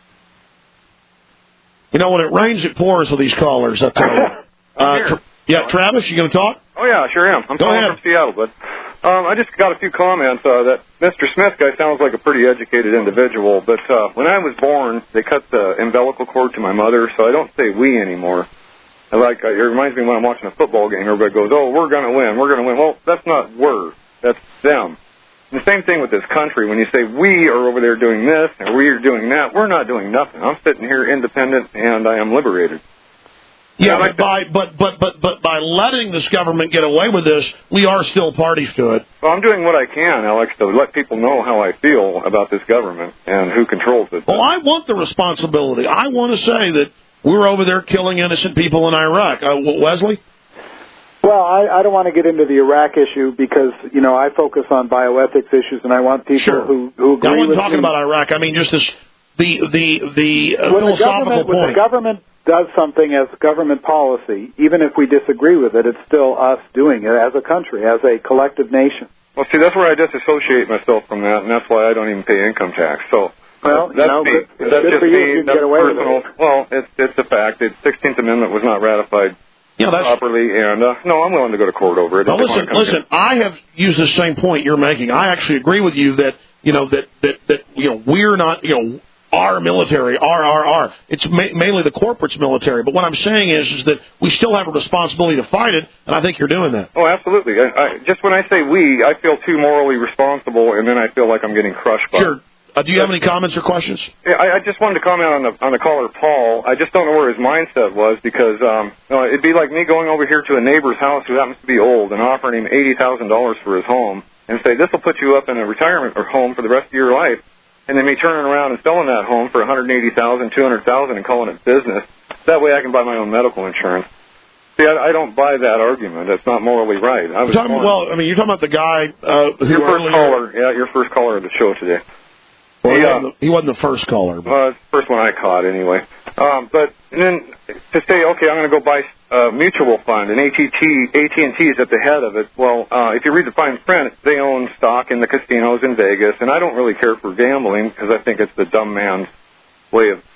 You know, when it rains, it pours with these callers, I tell you. Uh, tra- yeah, Travis, you going to talk? Oh, yeah, I sure am. I'm Go calling ahead. from Seattle, but um, I just got a few comments. Uh, that Mister Smith guy sounds like a pretty educated individual, but uh, when I was born, they cut the umbilical cord to my mother, so I don't say we anymore. I like uh, it reminds me when I'm watching a football game, everybody goes, oh, we're going to win, we're going to win. Well, that's not we're, that's them. And the same thing with this country. When you say we are over there doing this and we are doing that, we're not doing nothing. I'm sitting here independent and I am liberated. Yeah, but by but but but but by letting this government get away with this, we are still parties to it. Well, I'm doing what I can, Alex, to let people know how I feel about this government and who controls it. Well, I want the responsibility. I want to say that we're over there killing innocent people in Iraq. Uh, Wesley? Well, I, I don't want to get into the Iraq issue because, you know, I focus on bioethics issues, and I want people sure. who, who agree I wasn't with talking me. about Iraq. I mean, just this the the the uh, when philosophical the government, point. When the government does something as government policy, even if we disagree with it, it's still us doing it as a country, as a collective nation. Well, see, that's where I disassociate myself from that, and that's why I don't even pay income tax. So well, that's no, me. good, That's good just for you me. if you That's get away personal. with it. Well, it's it's a fact. The sixteenth Amendment was not ratified yeah, that's, properly, and uh, no, I'm willing to go to court over it. Well, listen, listen. I have used the same point you're making. I actually agree with you that you know that that that you know we're not you know. Our military, our, our, our. It's ma- mainly the corporate's military. But what I'm saying is, is that we still have a responsibility to fight it, and I think you're doing that. Oh, absolutely. I, I, just when I say we, I feel too morally responsible, and then I feel like I'm getting crushed by it. Sure. Uh, do you have any comments or questions? Yeah, I, I just wanted to comment on the on the caller, Paul. I just don't know where his mindset was because um, you know, it'd be like me going over here to a neighbor's house who happens to be old and offering him eighty thousand dollars for his home and say, this will put you up in a retirement or home for the rest of your life. And then me turning around and selling that home for one hundred eighty thousand dollars, two hundred thousand dollars and calling it business. That way I can buy my own medical insurance. See, I, I don't buy that argument. That's not morally right. I was talking, well, I mean, you're talking about the guy uh, who your first earlier, caller. Yeah, your first caller of the show today. Well, he, he, uh, wasn't the, he wasn't the first caller. But. Well, it's the first one I caught anyway. Um, but and then to say, okay, I'm going to go buy a mutual fund, and A T and T is at the head of it. Well, uh, if you read the fine print, they own stock in the casinos in Vegas, and I don't really care for gambling because I think it's the dumb man's way of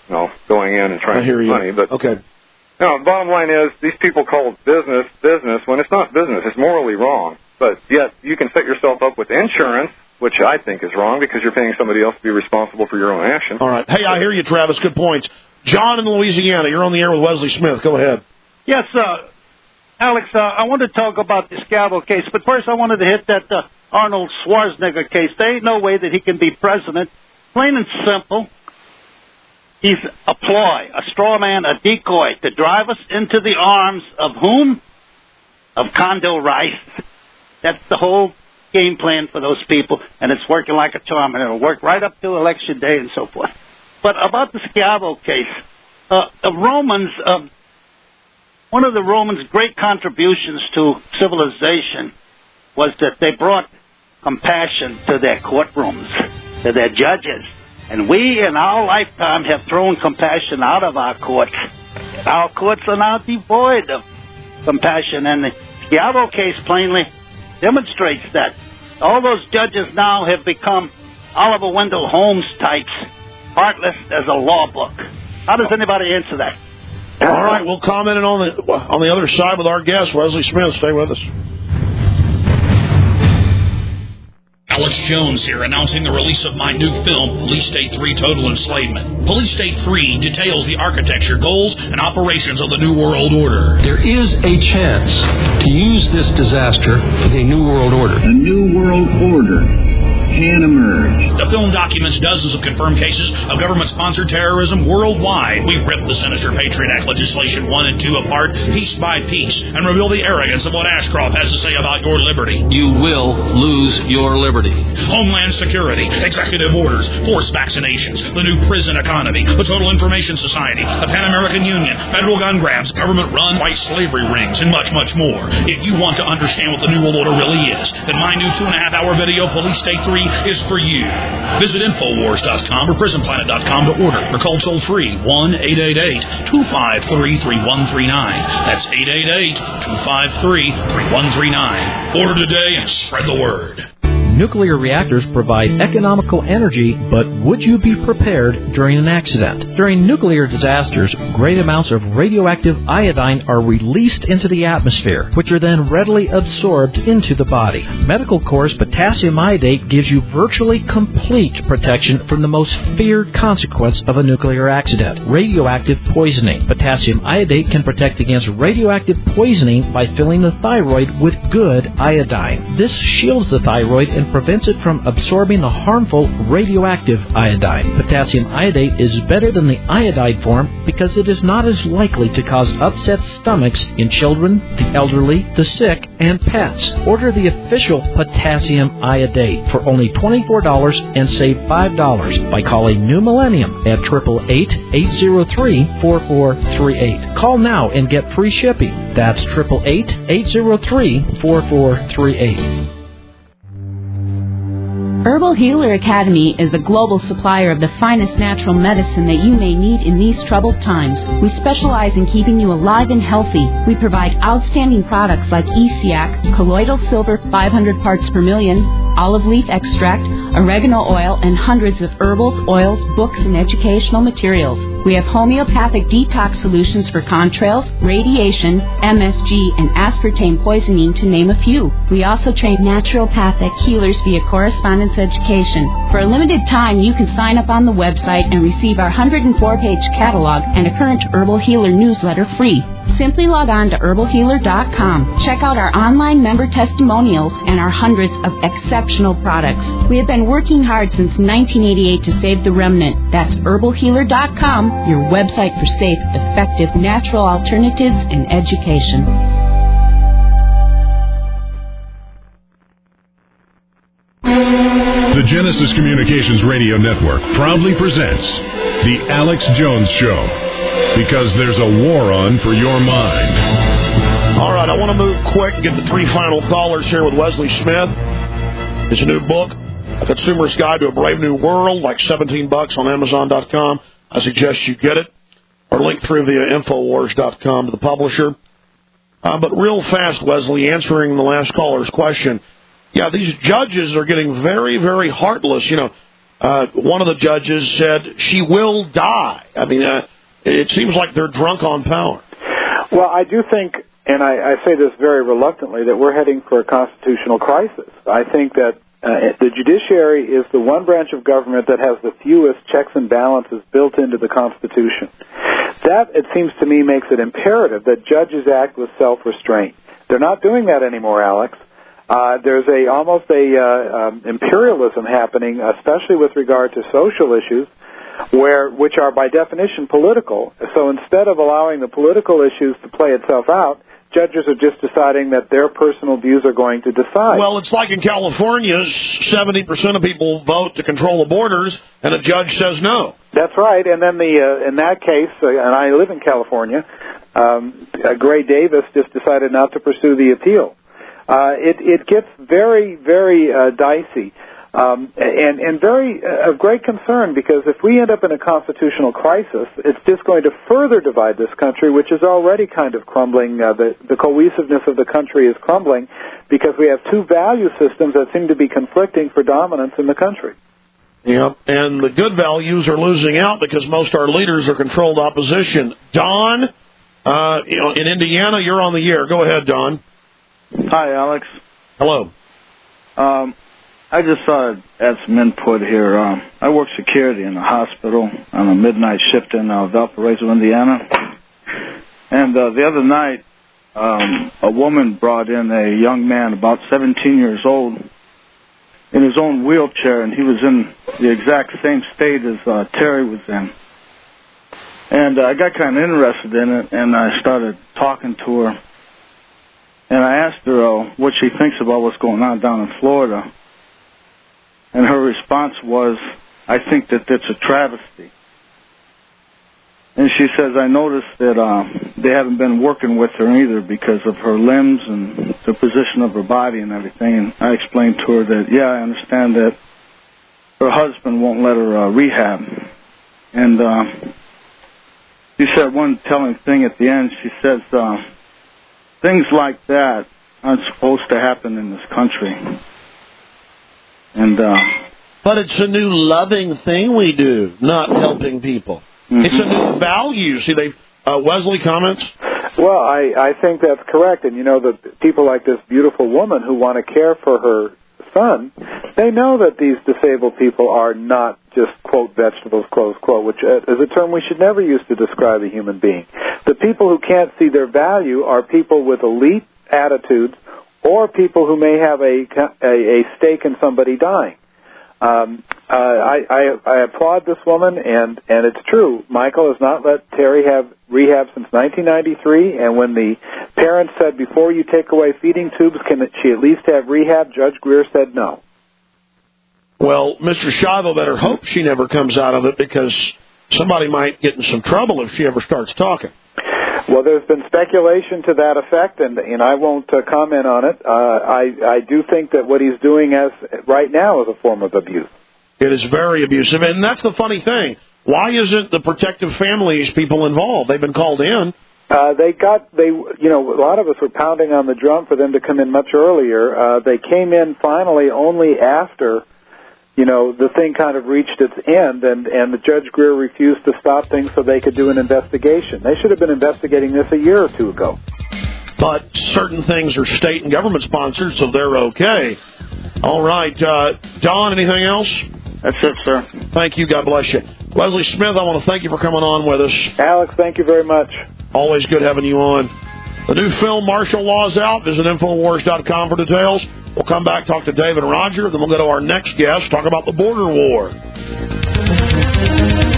you know, going in and trying I hear to you. make money. But okay. No, the bottom line is these people call business business when it's not business. It's morally wrong. But yet you can set yourself up with insurance, which I think is wrong because you're paying somebody else to be responsible for your own actions. All right. Hey, I hear you, Travis. Good points. John in Louisiana, you're on the air with Wesley Smith. Go ahead. Yes, uh, Alex, uh, I want to talk about the Scavo case, but first I wanted to hit that uh, Arnold Schwarzenegger case. There ain't no way that he can be president. Plain and simple. He's a ploy, a straw man, a decoy to drive us into the arms of whom? Of Condo Rice. That's the whole game plan for those people, and it's working like a charm, and it'll work right up to Election Day and so forth. But about the Scavo case, uh, the Romans, uh, one of the Romans' great contributions to civilization was that they brought compassion to their courtrooms, to their judges. And we, in our lifetime, have thrown compassion out of our courts. Our courts are now devoid of compassion, and the Scavo case plainly demonstrates that. All those judges now have become Oliver Wendell Holmes types, heartless as a law book. How does anybody answer that? All right, we'll comment on the on the other side with our guest, Wesley Smith. Stay with us. Alex Jones here, announcing the release of my new film, Police State three Total Enslavement. Police State three details the architecture, goals, and operations of the New World Order. There is a chance to use this disaster for the New World Order. A New World Order can emerge. The film documents dozens of confirmed cases of government-sponsored terrorism worldwide. We rip the sinister Patriot Act legislation one and two apart, piece by piece, and reveal the arrogance of what Ashcroft has to say about your liberty. You will lose your liberty. Homeland Security, executive orders, forced vaccinations, the new prison economy, the Total Information Society, the Pan American Union, federal gun grabs, government-run white slavery rings, and much, much more. If you want to understand what the New World Order really is, then my new two-and-a-half-hour video, Police State three, is for you. Visit Infowars dot com or Prison Planet dot com to order, or call toll-free one eight eight eight, two five three, three one three nine. That's eight eight eight, two five three, three one three nine. Order today and spread the word. Nuclear reactors provide economical energy, but would you be prepared during an accident? During nuclear disasters, great amounts of radioactive iodine are released into the atmosphere, which are then readily absorbed into the body. Medical Corps potassium iodate gives you virtually complete protection from the most feared consequence of a nuclear accident, radioactive poisoning. Potassium iodate can protect against radioactive poisoning by filling the thyroid with good iodine. This shields the thyroid and prevents it from absorbing the harmful radioactive iodine. Potassium iodate is better than the iodide form because it is not as likely to cause upset stomachs in children, the elderly, the sick, and pets. Order the official potassium iodate for only twenty-four dollars and save five dollars by calling New Millennium at eight eight eight, eight zero three, four four three eight. Call now and get free shipping. That's eight eight eight, eight zero three, four four three eight. Herbal Healer Academy is the global supplier of the finest natural medicine that you may need in these troubled times. We specialize in keeping you alive and healthy. We provide outstanding products like E C A C, colloidal silver five hundred parts per million, olive leaf extract, oregano oil, and hundreds of herbals, oils, books, and educational materials. We have homeopathic detox solutions for contrails, radiation, M S G, and aspartame poisoning, to name a few. We also train naturopathic healers via correspondence education. For a limited time, you can sign up on the website and receive our one hundred four page catalog and a current Herbal Healer newsletter free. Simply log on to herbal healer dot com. Check out our online member testimonials and our hundreds of exceptional products. We have been working hard since nineteen eighty-eight to save the remnant. That's herbal healer dot com, your website for safe, effective, natural alternatives and education. The Genesis Communications Radio Network proudly presents The Alex Jones Show, because there's a war on for your mind. All right, I want to move quick and get the three final callers here with Wesley Smith. His new book, A Consumer's Guide to a Brave New World, like seventeen bucks on Amazon dot com. I suggest you get it, or link through via Infowars dot com to the publisher. Uh, but real fast, Wesley, answering the last caller's question, yeah, these judges are getting very, very heartless. You know, uh, one of the judges said she will die. I mean, uh, it seems like they're drunk on power. Well, I do think, and I, I say this very reluctantly, that we're heading for a constitutional crisis. I think that uh, the judiciary is the one branch of government that has the fewest checks and balances built into the Constitution. That, it seems to me, makes it imperative that judges act with self-restraint. They're not doing that anymore, Alex. Uh, there's a almost a uh, um, imperialism happening, especially with regard to social issues, where which are by definition political. So instead of allowing the political issues to play itself out, judges are just deciding that their personal views are going to decide. Well, it's like in California, seventy percent of people vote to control the borders, and a judge says no. That's right. And then the uh, in that case, uh, and I live in California, um, uh, Gray Davis just decided not to pursue the appeal. Uh, it, it gets very, very uh, dicey. Um, and, and very uh, of great concern, because if we end up in a constitutional crisis, it's just going to further divide this country, which is already kind of crumbling. Uh, the, the cohesiveness of the country is crumbling because we have two value systems that seem to be conflicting for dominance in the country. Yeah, and the good values are losing out because most of our leaders are controlled opposition. Don, uh, you know, in Indiana, you're on the air. Go ahead, Don. Hi, Alex. Hello. Um, I just thought I'd add some input here. Um, I work security in a hospital on a midnight shift in uh, Valparaiso, Indiana. And uh, the other night, um, a woman brought in a young man about seventeen years old in his own wheelchair, and he was in the exact same state as uh, Terry was in. And uh, I got kind of interested in it, and I started talking to her. And I asked her uh, what she thinks about what's going on down in Florida. And her response was, I think that it's a travesty. And she says, I noticed that uh, they haven't been working with her either because of her limbs and the position of her body and everything. And I explained to her that, yeah, I understand that her husband won't let her uh, rehab. And uh, she said one telling thing at the end. She says, uh, things like that aren't supposed to happen in this country. And uh, but it's a new loving thing we do, not helping people. Mm-hmm. It's a new value. See, they uh, Wesley comments. Well, I, I think that's correct. And you know, the people like this beautiful woman who want to care for her son, they know that these disabled people are not just quote vegetables, close quote, which is a term we should never use to describe a human being. The people who can't see their value are people with elite attitudes, or people who may have a, a, a stake in somebody dying. Um, uh, I, I, I applaud this woman, and, and it's true. Michael has not let Terry have rehab since nineteen ninety-three, and when the parents said, before you take away feeding tubes, can she at least have rehab, Judge Greer said no. Well, Mister Shivo better hope she never comes out of it, because somebody might get in some trouble if she ever starts talking. Well, there's been speculation to that effect, and and I won't uh, comment on it. Uh, I I do think that what he's doing as right now is a form of abuse. It is very abusive, and that's the funny thing. Why isn't the protective families people involved? They've been called in. Uh, they got they you know a lot of us were pounding on the drum for them to come in much earlier. Uh, they came in finally only after, you know, the thing kind of reached its end, and, and the Judge Greer refused to stop things so they could do an investigation. They should have been investigating this a year or two ago. But certain things are state and government sponsored, so they're okay. All right. Uh, Don, anything else? That's it, sir. Thank you. God bless you. Wesley Smith, I want to thank you for coming on with us. Alex, thank you very much. Always good having you on. The new film, Martial Law, is out. Visit Infowars dot com for details. We'll come back, talk to Dave and Roger, then we'll go to our next guest, talk about the border war.